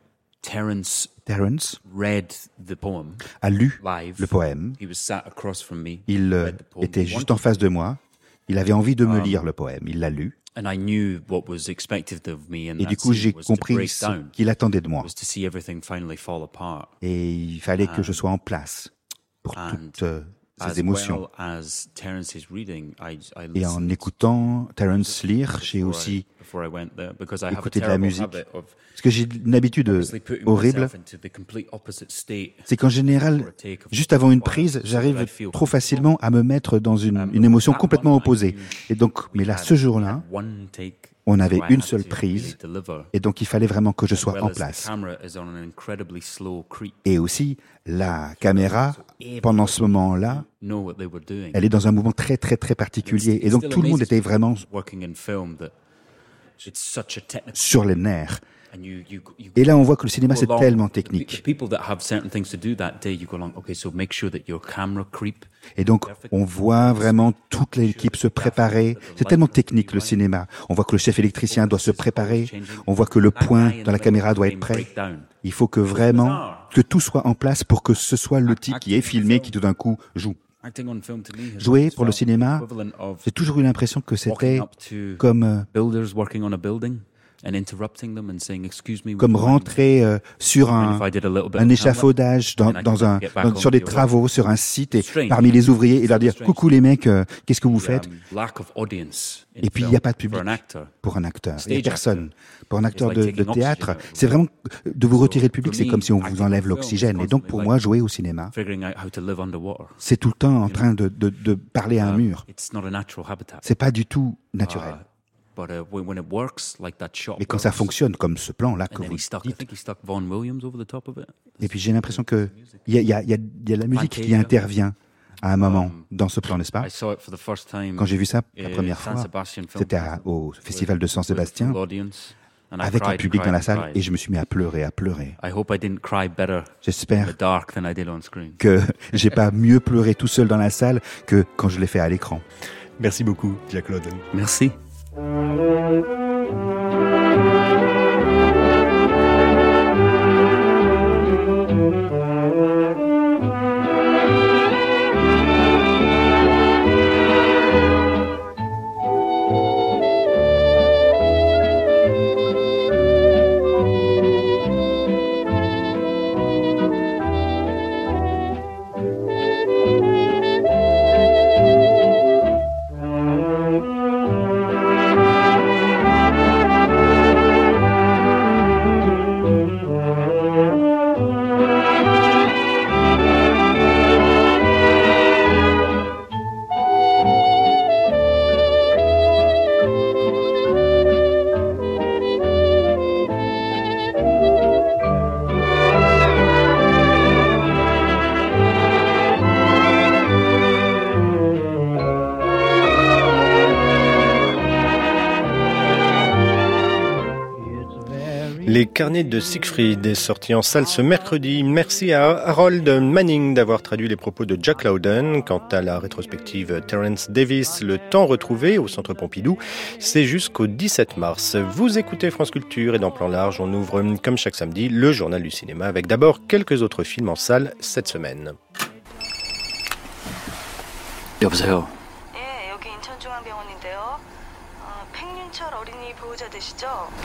Terence, Terence read the poem a lu live. le poème. He was sat across from me. Il euh, était juste en face de moi. Il avait envie de me Um, lire le poème. Il l'a lu. And I knew what was expected of me in Et du that coup, scene j'ai was to compris break ce down. qu'il attendait de moi. Was to see everything finally fall apart. Et il fallait que je sois en place pour And toutes euh, as ces émotions. well as Terence's reading, I, I Et en listened écoutant Terence lire, j'ai before aussi I, before I went there, because I have a écouté de la terrible musique. habit of Parce que j'ai une habitude obviously putting horrible, myself into the complete opposite state. c'est qu'en général, juste avant une prise, j'arrive trop facilement à me mettre dans une, une émotion complètement opposée. Et donc, mais là, ce jour-là, One take, on avait so I une had seule to prise, really deliver. et donc il fallait vraiment que je sois Well en as the place. camera is on an incredibly slow creep. Et aussi, la caméra, pendant ce moment-là, Know what they were doing. elle est dans un mouvement très très très particulier. Et donc tout le monde était vraiment Working in film that it's such a technical. sur les nerfs. And you, you, you Et là, on voit que le cinéma, go c'est along- tellement the technique. people that have certain things to do that day, you go along, okay, so make sure that your camera creep. Et donc, on voit vraiment toute l'équipe se préparer. C'est tellement technique, le cinéma. On voit que le chef électricien doit se préparer. On voit que le point dans la caméra doit être prêt. Il faut que vraiment, que tout soit en place pour que ce soit le type qui est filmé, qui tout d'un coup joue. Acting on film to me has Jouer always pour le felt cinéma, equivalent of j'ai toujours eu l'impression que c'était walking up to comme, euh, builders working on a building and interrupting them and saying, excuse me, comme would you mind rentrer euh, sur un, if I did a little bit un of échafaudage dans, And I dans can un, get back dans- sur on des the travaux, sur un site, et Strange. parmi les ouvriers, et leur dire, Strange. coucou les mecs, euh, qu'est-ce que vous faites? um, lack of audience in Et puis, il film n'y a pas de for public an actor. pour un acteur. Il n'y a Stage personne. Pour un acteur like de, taking de théâtre, oxygen out. c'est vraiment de vous retirer le public, for c'est me, comme si on vous acting enlève on film l'oxygène. is Et donc, pour constantly moi, like jouer au cinéma, Figuring out how to live underwater. c'est tout le temps en train de, de, de parler à un Um, mur. It's not a natural habitat. C'est pas du tout naturel. Uh, but uh, when, when it works, like that shot Mais quand ça works, fonctionne, comme ce plan-là and que then vous he stuck, I dites, think he stuck Vaughan Williams over the top of it. et puis j'ai l'impression que il y a, il y, a, il y a il y a de la musique qui intervient à un moment dans ce plan, n'est-ce pas? I saw it for the first time Quand j'ai vu ça la in première San fois, Sebastian Film c'était à- Festival au festival de San with a Sébastien, full audience, and I avec un cried, public dans cried, la salle, cried. et je me suis mis à pleurer, à pleurer. I hope I didn't cry better in J'espère the dark than I did on screen. que j'ai pas mieux pleuré tout seul dans la salle que quand je l'ai fait à l'écran. Merci beaucoup, Jack Lowden. Merci. Les carnets de Siegfried est sorti en salle ce mercredi. Merci à Harold Manning d'avoir traduit les propos de Jack Lowden. Quant à la rétrospective Terence Davis, Le temps retrouvé au Centre Pompidou, c'est jusqu'au dix-sept mars. Vous écoutez France Culture et dans Plan Large, on ouvre comme chaque samedi le journal du cinéma avec d'abord quelques autres films en salle cette semaine. 여보세요. 예, 여기 인천중앙병원인데요. 어, 팽윤철 어린이 보호자 되시죠?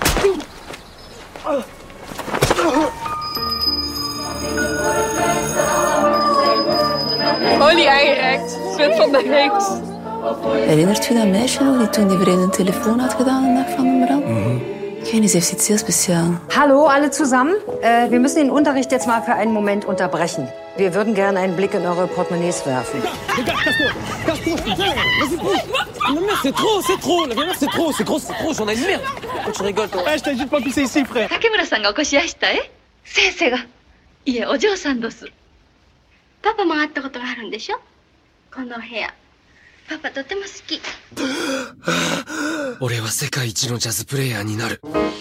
Olly aangereikt. Zwit van de reeks. Herinnert u dat meisje nog die toen die vreemde een telefoon had gedaan de dag van de brand? Mhm. Ik weet niet, ze heeft iets heel speciaals. Hallo, alle zusammen. Äh, wir müssen den Unterricht jetzt mal für einen Moment unterbrechen. Wir würden gerne einen Blick in eure Portemonnaies werfen. C'est trop, c'est trop, c'est trop, c'est gros, c'est trop, j'en ai une merde. Tu rigoles, toi. Eh, je t'ai juste pas pissé ici, frère. Takemura-sanがお越しやしたえ？先生が。いえ、お嬢さんです。パパも会ったことがあるんでしょ？この部屋。パパとても好き。 俺は世界一のジャズプレイヤーになる。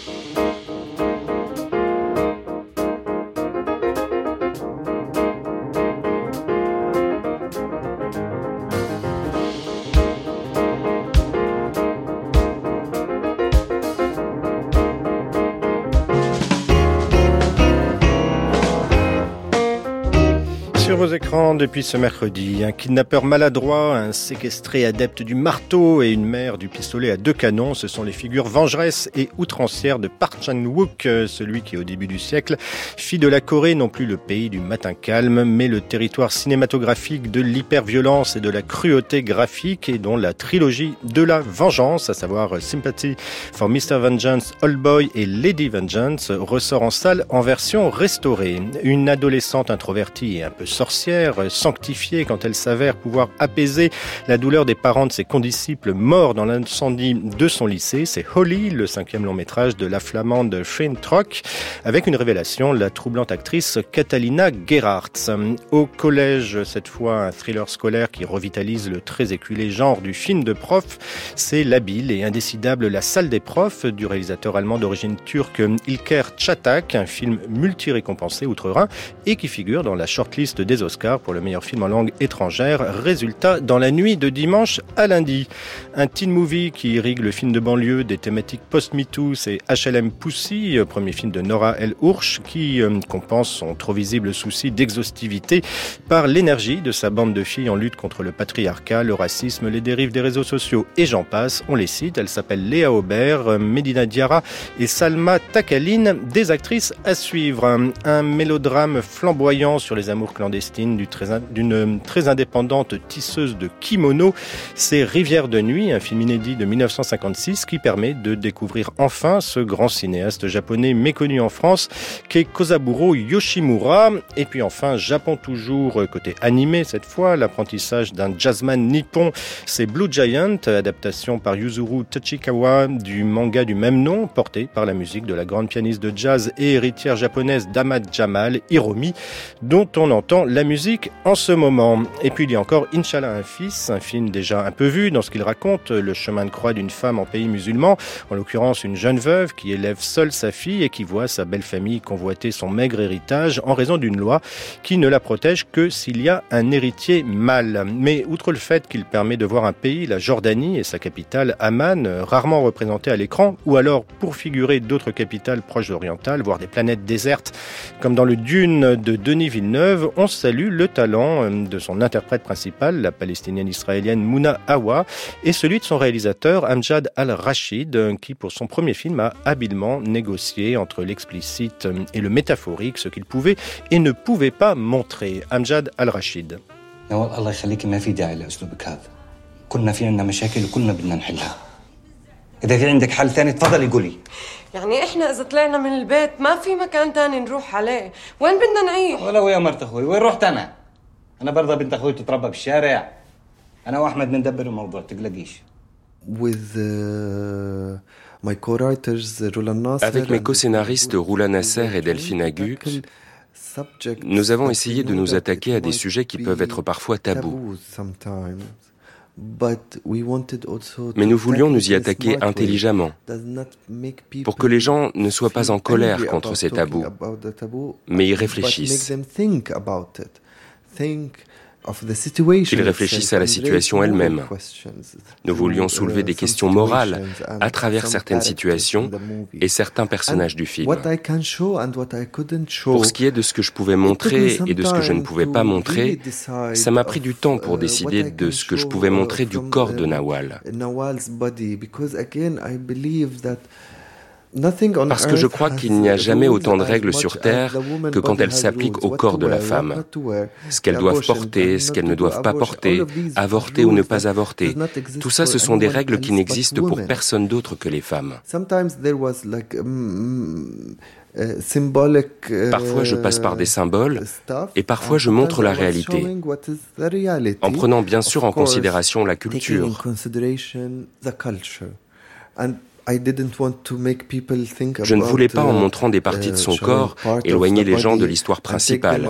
Sur vos écrans depuis ce mercredi, un kidnappeur maladroit, un séquestré adepte du marteau et une mère du pistolet à deux canons, ce sont les figures vengeresses et outrancières de Park Chan-wook, celui qui au début du siècle fit de la Corée non plus le pays du matin calme, mais le territoire cinématographique de l'hyperviolence et de la cruauté graphique, et dont la trilogie de la vengeance, à savoir Sympathy for mister Vengeance, Old Boy et Lady Vengeance, ressort en salle en version restaurée. Une adolescente introvertie et un peu sorcière, sanctifiée quand elle s'avère pouvoir apaiser la douleur des parents de ses condisciples morts dans l'incendie de son lycée. C'est Holly, le cinquième long métrage de la flamande Finn Trock, avec une révélation, la troublante actrice Catalina Gerhardt. Au collège, cette fois, un thriller scolaire qui revitalise le très éculé genre du film de prof. C'est l'habile et indécidable La salle des profs du réalisateur allemand d'origine turque Ilker Çatak, un film multi-récompensé outre-Rhin et qui figure dans la shortlist des Oscars pour le meilleur film en langue étrangère. Résultat, dans la nuit de dimanche à lundi. Un teen movie qui irrigue le film de banlieue des thématiques post-MeToo, c'est H L M Pussy, premier film de Nora El Hurch, qui euh, compense son trop visible souci d'exhaustivité par l'énergie de sa bande de filles en lutte contre le patriarcat, le racisme, les dérives des réseaux sociaux et j'en passe. On les cite, elle s'appelle Léa Aubert, Medina Diarra et Salma Takaline, des actrices à suivre. Un mélodrame flamboyant sur les amours clandestines d'une très, d'une très indépendante tisseuse de kimono, c'est Rivière de nuit, un film inédit de dix-neuf cent cinquante-six qui permet de découvrir enfin ce grand cinéaste japonais méconnu en France qu'est Kozaburo Yoshimura. Et puis enfin, Japon toujours, côté animé cette fois, l'apprentissage d'un jazzman nippon, c'est Blue Giant, adaptation par Yuzuru Tachikawa du manga du même nom, porté par la musique de la grande pianiste de jazz et héritière japonaise d'Ahmad Jamal, Hiromi, dont on entend la musique en ce moment. Et puis il y a encore Inch'Allah un fils, un film déjà un peu vu dans ce qu'il raconte le chemin de croix d'une femme en pays musulman, en l'occurrence une jeune veuve qui élève seule sa fille et qui voit sa belle famille convoiter son maigre héritage en raison d'une loi qui ne la protège que s'il y a un héritier mâle. Mais outre le fait qu'il permet de voir un pays, la Jordanie et sa capitale Amman, rarement représentée à l'écran, ou alors pour figurer d'autres capitales proches orientales, voire des planètes désertes, comme dans le Dune de Denis Villeneuve, on salue le talent de son interprète principal, la palestinienne-israélienne Mouna Awa, et celui de son réalisateur Amjad Al-Rachid, qui pour son premier film a habilement négocié entre l'explicite et le métaphorique, ce qu'il pouvait et ne pouvait pas montrer. Amjad Al-Rachid. الله يخليكي ما في داعي لأسلوبك هذا. كلنا في عندنا مشاكل وكلنا بدنا نحلها. إذا في عندك حل ثاني تفضلي قولي. يعني إحنا إذا طلعنا من البيت ما في مكان تاني نروح عليه، وين بدنا نعيش؟ ولو يا مرت أخوي، وين رحت أنا؟ أنا برضه بنت أخوي تتربى بالشارع. أنا وأحمد بندبر الموضوع تقلقيش. With uh, my co-writers Roland Nasser. Avec mes co-scénaristes Roula Nasser et Delphine Agut, nous avons essayé de nous attaquer à des sujets qui peuvent être parfois tabous. Mais nous voulions nous y attaquer intelligemment, pour que les gens ne soient pas en colère contre ces tabous, mais y réfléchissent. Qu'ils réfléchissent à la situation elle-même. Nous voulions soulever des questions morales à travers certaines situations et certains personnages du film. Pour ce qui est de ce que je pouvais montrer et de ce que je ne pouvais pas montrer, ça m'a pris du temps pour décider de ce que je pouvais montrer du corps de Nawal. Parce que je crois qu'il n'y a jamais autant de règles sur Terre que quand elles s'appliquent au corps de la femme. Ce qu'elles doivent porter, ce qu'elles ne doivent pas porter, avorter ou ne pas avorter. Tout ça, ce sont des règles qui n'existent pour personne d'autre que les femmes. Parfois, je passe par des symboles et parfois, je montre la réalité, en prenant bien sûr en considération la culture. Je ne voulais pas, en montrant des parties de son corps, éloigner les gens de l'histoire principale.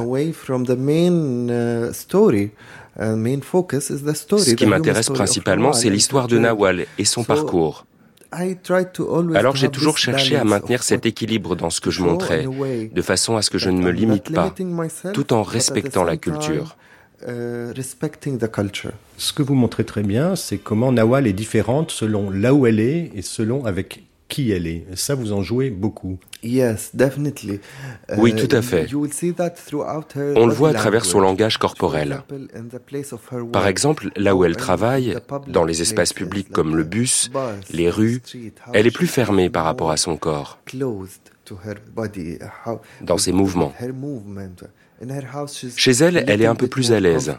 Ce qui m'intéresse principalement, c'est l'histoire de Nawal et son parcours. Alors j'ai toujours cherché à maintenir cet équilibre dans ce que je montrais, de façon à ce que je ne me limite pas, tout en respectant la culture. Uh, respecting the culture. Ce que vous montrez très bien, c'est comment Nawal est différente selon là où elle est et selon avec qui elle est. Ça, vous en jouez beaucoup. Yes, definitely. Uh, oui, tout à fait. On le voit à travers son langage corporel. Par exemple, là où elle travaille, dans les espaces publics comme le bus, les rues, elle est plus fermée par rapport à son corps, dans ses mouvements. Chez elle, elle est un peu plus à l'aise.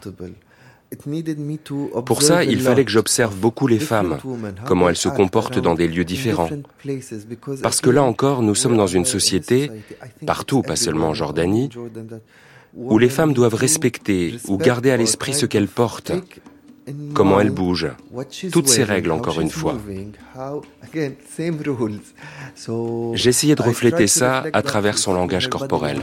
Pour ça, il fallait que j'observe beaucoup les femmes, comment elles se comportent dans des lieux différents. Parce que là encore, nous sommes dans une société, partout, pas seulement en Jordanie, où les femmes doivent respecter ou garder à l'esprit ce qu'elles portent, comment elles bougent, toutes ces règles encore une fois. J'essayais de refléter ça à travers son langage corporel.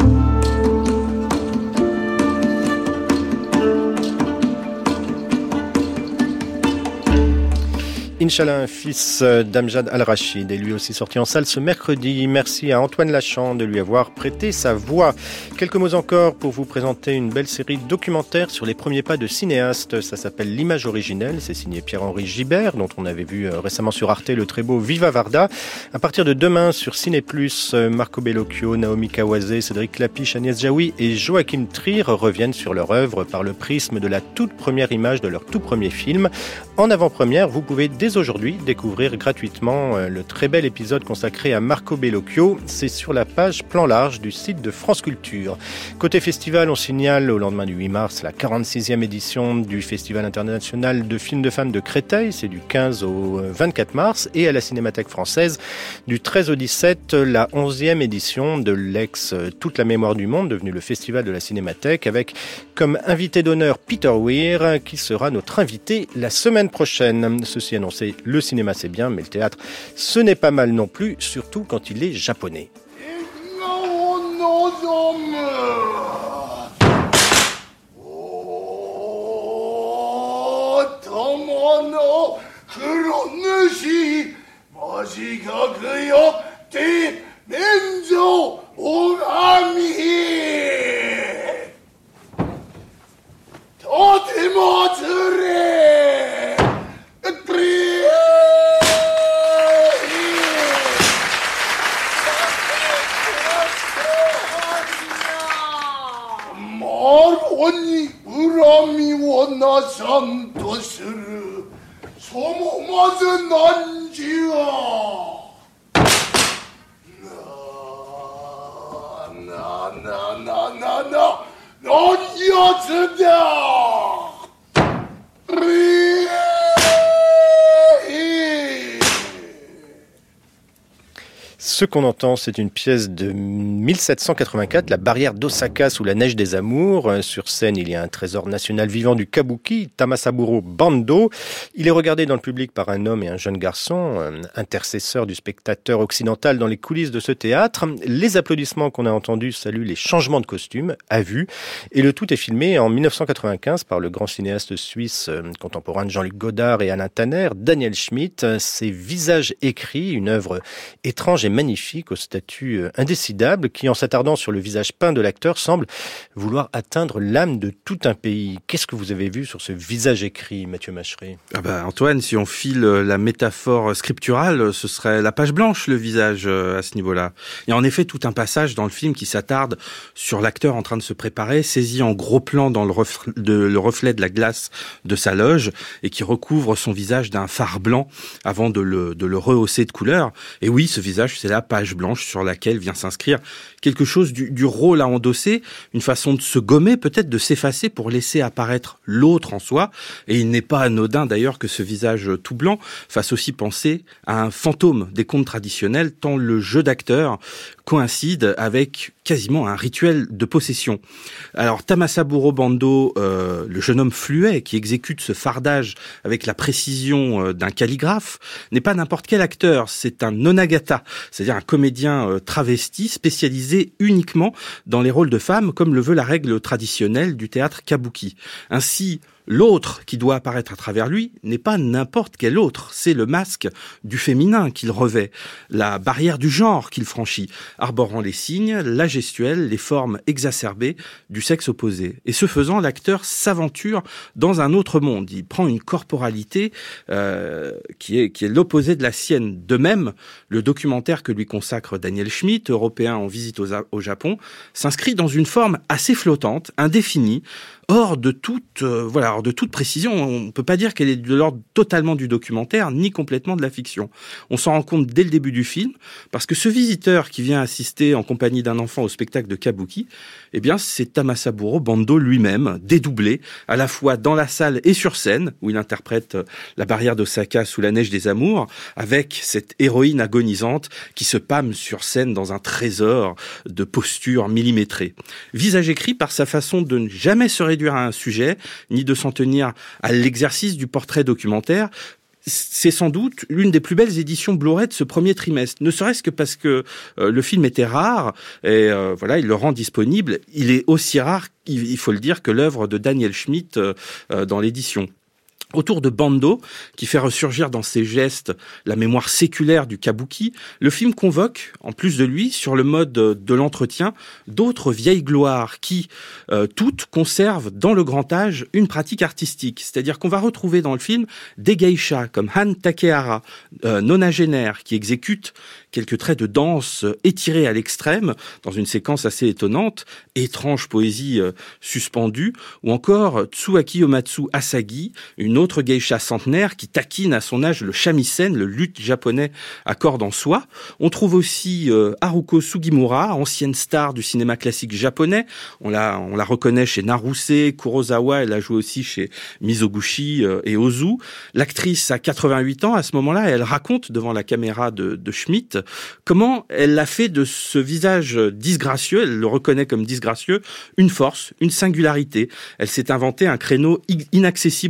Inch'Allah, un fils d'Amjad Al-Rachid est lui aussi sorti en salle ce mercredi. Merci à Antoine Lachan de lui avoir prêté sa voix. Quelques mots encore pour vous présenter une belle série documentaire sur les premiers pas de cinéastes. Ça s'appelle L'Image originelle. C'est signé Pierre-Henri Gibert, dont on avait vu récemment sur Arte le très beau Viva Varda. À partir de demain sur Ciné Plus, Marco Bellocchio, Naomi Kawase, Cédric Clapiche, Agnès Jaoui et Joachim Trier reviennent sur leur œuvre par le prisme de la toute première image de leur tout premier film. En avant-première, vous pouvez dès aujourd'hui découvrir gratuitement le très bel épisode consacré à Marco Bellocchio. C'est sur la page Plan Large du site de France Culture. Côté festival, on signale au lendemain du huit mars la quarante-sixième édition du Festival international de films de femmes de Créteil. C'est du quinze au vingt-quatre mars. Et à la Cinémathèque française, du treize au dix-sept, la onzième édition de l'ex Toute la mémoire du monde, devenu le Festival de la Cinémathèque, avec comme invité d'honneur Peter Weir, qui sera notre invité la semaine prochaine. Ceci annoncé, le cinéma c'est bien, mais le théâtre ce n'est pas mal non plus, surtout quand il est japonais. 너 그런 것이 뭐지가 그여 대면조 오감이 더대모들에 프리 말원이 으람이 원나 삼도스르 소모마저 난지야 나나나나나나 넌 여자다 Ce qu'on entend, c'est une pièce de mille sept cent quatre-vingt-quatre, La barrière d'Osaka sous la neige des amours. Sur scène, il y a un trésor national vivant du kabuki, Tamasaburo Bando. Il est regardé dans le public par un homme et un jeune garçon, intercesseur du spectateur occidental dans les coulisses de ce théâtre. Les applaudissements qu'on a entendus saluent les changements de costumes à vue. Et le tout est filmé en mille neuf cent quatre-vingt-quinze par le grand cinéaste suisse contemporain de Jean-Luc Godard et Alain Tanner, Daniel Schmitt. Ses visages écrits, une œuvre étrange et magnifique au statut indécidable qui, en s'attardant sur le visage peint de l'acteur, semble vouloir atteindre l'âme de tout un pays. Qu'est-ce que vous avez vu sur ce visage écrit, Mathieu Macheret ? Ah bah Antoine, si on file la métaphore scripturale, ce serait la page blanche, le visage, à ce niveau-là. Il y a en effet tout un passage dans le film qui s'attarde sur l'acteur en train de se préparer, saisi en gros plan dans le reflet de, le reflet de la glace de sa loge et qui recouvre son visage d'un fard blanc avant de le, de le rehausser de couleur. Et oui, ce visage, c'est la page blanche sur laquelle vient s'inscrire quelque chose du, du rôle à endosser, une façon de se gommer, peut-être de s'effacer pour laisser apparaître l'autre en soi. Et il n'est pas anodin d'ailleurs que ce visage tout blanc fasse aussi penser à un fantôme des contes traditionnels, tant le jeu d'acteur coïncide avec quasiment un rituel de possession. Alors Tamasaburo Bando, euh, le jeune homme fluet qui exécute ce fardage avec la précision euh, d'un calligraphe, n'est pas n'importe quel acteur, c'est un onagata, c'est-à-dire un comédien euh, travesti spécialisé uniquement dans les rôles de femmes, comme le veut la règle traditionnelle du théâtre kabuki. Ainsi, l'autre qui doit apparaître à travers lui n'est pas n'importe quel autre, c'est le masque du féminin qu'il revêt, la barrière du genre qu'il franchit, arborant les signes, la gestuelle, les formes exacerbées du sexe opposé. Et ce faisant, l'acteur s'aventure dans un autre monde. Il prend une corporalité euh, qui est, qui est l'opposé de la sienne. De même, le documentaire que lui consacre Daniel Schmitt, européen en visite au, au Japon, s'inscrit dans une forme assez flottante, indéfinie, hors de toute, euh, voilà, hors de toute précision. On ne peut pas dire qu'elle est de l'ordre totalement du documentaire, ni complètement de la fiction. On s'en rend compte dès le début du film, parce que ce visiteur qui vient assister en compagnie d'un enfant au spectacle de kabuki, eh bien, c'est Tamasaburo Bando lui-même, dédoublé, à la fois dans la salle et sur scène, où il interprète La barrière d'Osaka sous la neige des amours, avec cette héroïne agonisante qui se pâme sur scène dans un trésor de postures millimétrées. Visage écrit par sa façon de ne jamais se réduire à un sujet, ni de s'en tenir à l'exercice du portrait documentaire. C'est sans doute l'une des plus belles éditions Blu-ray de ce premier trimestre, ne serait-ce que parce que euh, le film était rare, et euh, voilà, il le rend disponible. Il est aussi rare, il, il faut le dire, que l'œuvre de Daniel Schmitt euh, euh, dans l'édition. Autour de Bando, qui fait ressurgir dans ses gestes la mémoire séculaire du kabuki, le film convoque, en plus de lui, sur le mode de l'entretien, d'autres vieilles gloires qui, euh, toutes, conservent dans le grand âge une pratique artistique. C'est-à-dire qu'on va retrouver dans le film des geishas comme Han Takehara, euh, nonagénaire, qui exécutent quelques traits de danse étirés à l'extrême, dans une séquence assez étonnante, étrange poésie euh, suspendue, ou encore Tsuaki Yomatsu Asagi, une autre geisha centenaire qui taquine à son âge le shamisen, le luth japonais à cordes en soie. On trouve aussi euh, Haruko Sugimura, ancienne star du cinéma classique japonais. On la, on la reconnaît chez Naruse, Kurosawa, elle a joué aussi chez Mizoguchi euh, et Ozu. L'actrice a quatre-vingt-huit ans à ce moment-là, et elle raconte devant la caméra de, de Schmitt comment elle a fait de ce visage disgracieux, elle le reconnaît comme disgracieux, une force, une singularité. Elle s'est inventé un créneau inaccessible aux jeunes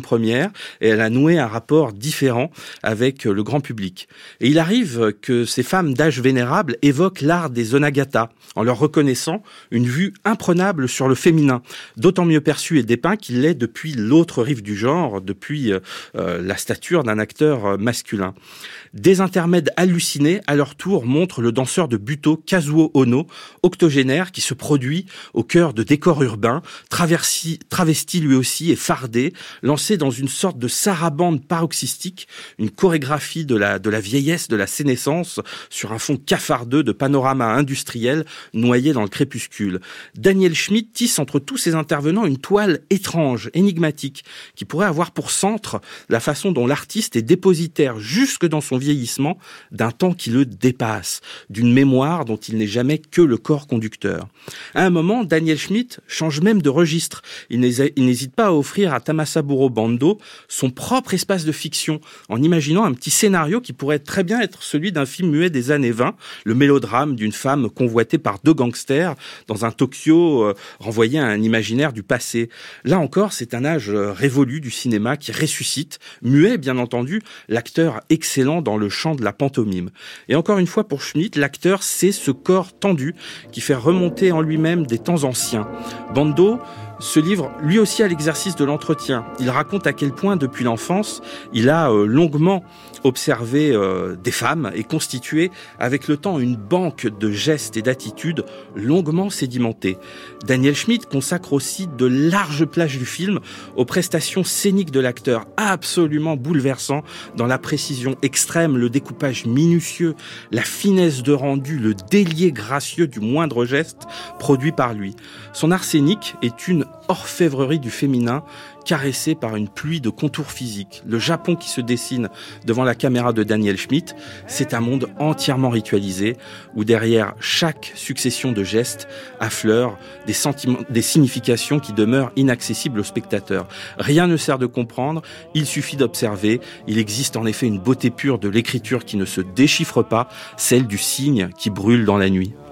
première et elle a noué un rapport différent avec le grand public. Et il arrive que ces femmes d'âge vénérable évoquent l'art des onagata en leur reconnaissant une vue imprenable sur le féminin, d'autant mieux perçu et dépeint qu'il l'est depuis l'autre rive du genre, depuis euh, la stature d'un acteur masculin. Des intermèdes hallucinés, à leur tour, montrent le danseur de Butoh, Kazuo Ono, octogénaire, qui se produit au cœur de décors urbains, traversi, travesti lui aussi et fardé, lancé dans une sorte de sarabande paroxystique, une chorégraphie de la, de la vieillesse, de la sénescence, sur un fond cafardeux de panorama industriel noyé dans le crépuscule. Daniel Schmidt tisse entre tous ces intervenants une toile étrange, énigmatique, qui pourrait avoir pour centre la façon dont l'artiste est dépositaire jusque dans son vieillissement d'un temps qui le dépasse, d'une mémoire dont il n'est jamais que le corps conducteur. À un moment, Daniel Schmidt change même de registre. Il n'hésite pas à offrir à Tamasaburo Bando son propre espace de fiction, en imaginant un petit scénario qui pourrait très bien être celui d'un film muet des années vingt, le mélodrame d'une femme convoitée par deux gangsters dans un Tokyo euh, renvoyé à un imaginaire du passé. Là encore, c'est un âge révolu du cinéma qui ressuscite, muet bien entendu, l'acteur excellent dans le champ de la pantomime. Et encore une fois pour Schmidt, l'acteur, c'est ce corps tendu qui fait remonter en lui-même des temps anciens. Bando se livre lui aussi à l'exercice de l'entretien. Il raconte à quel point, depuis l'enfance, il a euh, longuement observé euh, des femmes et constitué avec le temps une banque de gestes et d'attitudes longuement sédimentées. Daniel Schmidt consacre aussi de larges plages du film aux prestations scéniques de l'acteur, absolument bouleversant dans la précision extrême, le découpage minutieux, la finesse de rendu, le délié gracieux du moindre geste produit par lui. Son art scénique est une orfèvrerie du féminin, caressée par une pluie de contours physiques. Le Japon qui se dessine devant la caméra de Daniel Schmidt, c'est un monde entièrement ritualisé, où derrière chaque succession de gestes affleurent des sentiments, des significations qui demeurent inaccessibles au spectateur. Rien ne sert de comprendre, il suffit d'observer. Il existe en effet une beauté pure de l'écriture qui ne se déchiffre pas, celle du signe qui brûle dans la nuit.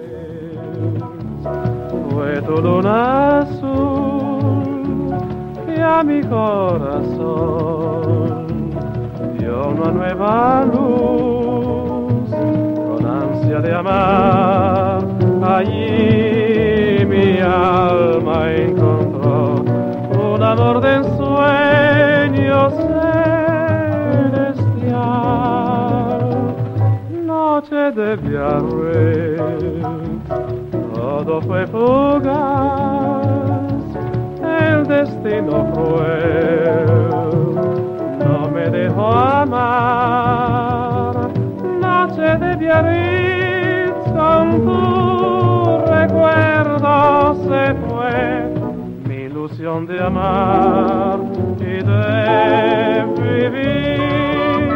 A mi corazón dio una nueva luz con ansia de amar. Allí mi alma encontró un amor de ensueño celestial. Noche de viernes, todo fue fugaz. El destino cruel no me dejó amar. Noche de Biarritz, con tu recuerdo se fue mi ilusión de amar y de vivir.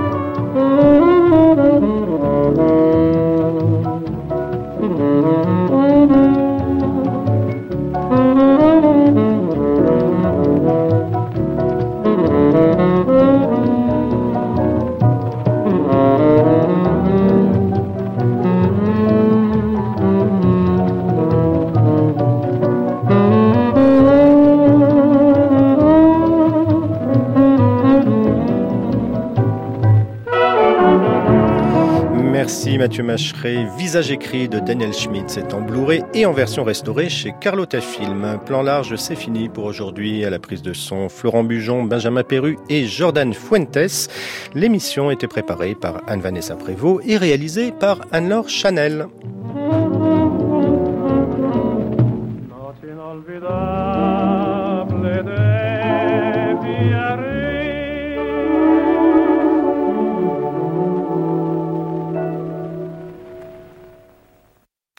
Merci Mathieu Macheret. Visage écrit de Daniel Schmidt, c'est en Blu-ray et en version restaurée chez Carlotta Film. Plan large, c'est fini pour aujourd'hui. À la prise de son, Florent Bujon, Benjamin Perru et Jordan Fuentes. L'émission était préparée par Anne-Vanessa Prévost et réalisée par Anne-Laure Chanel.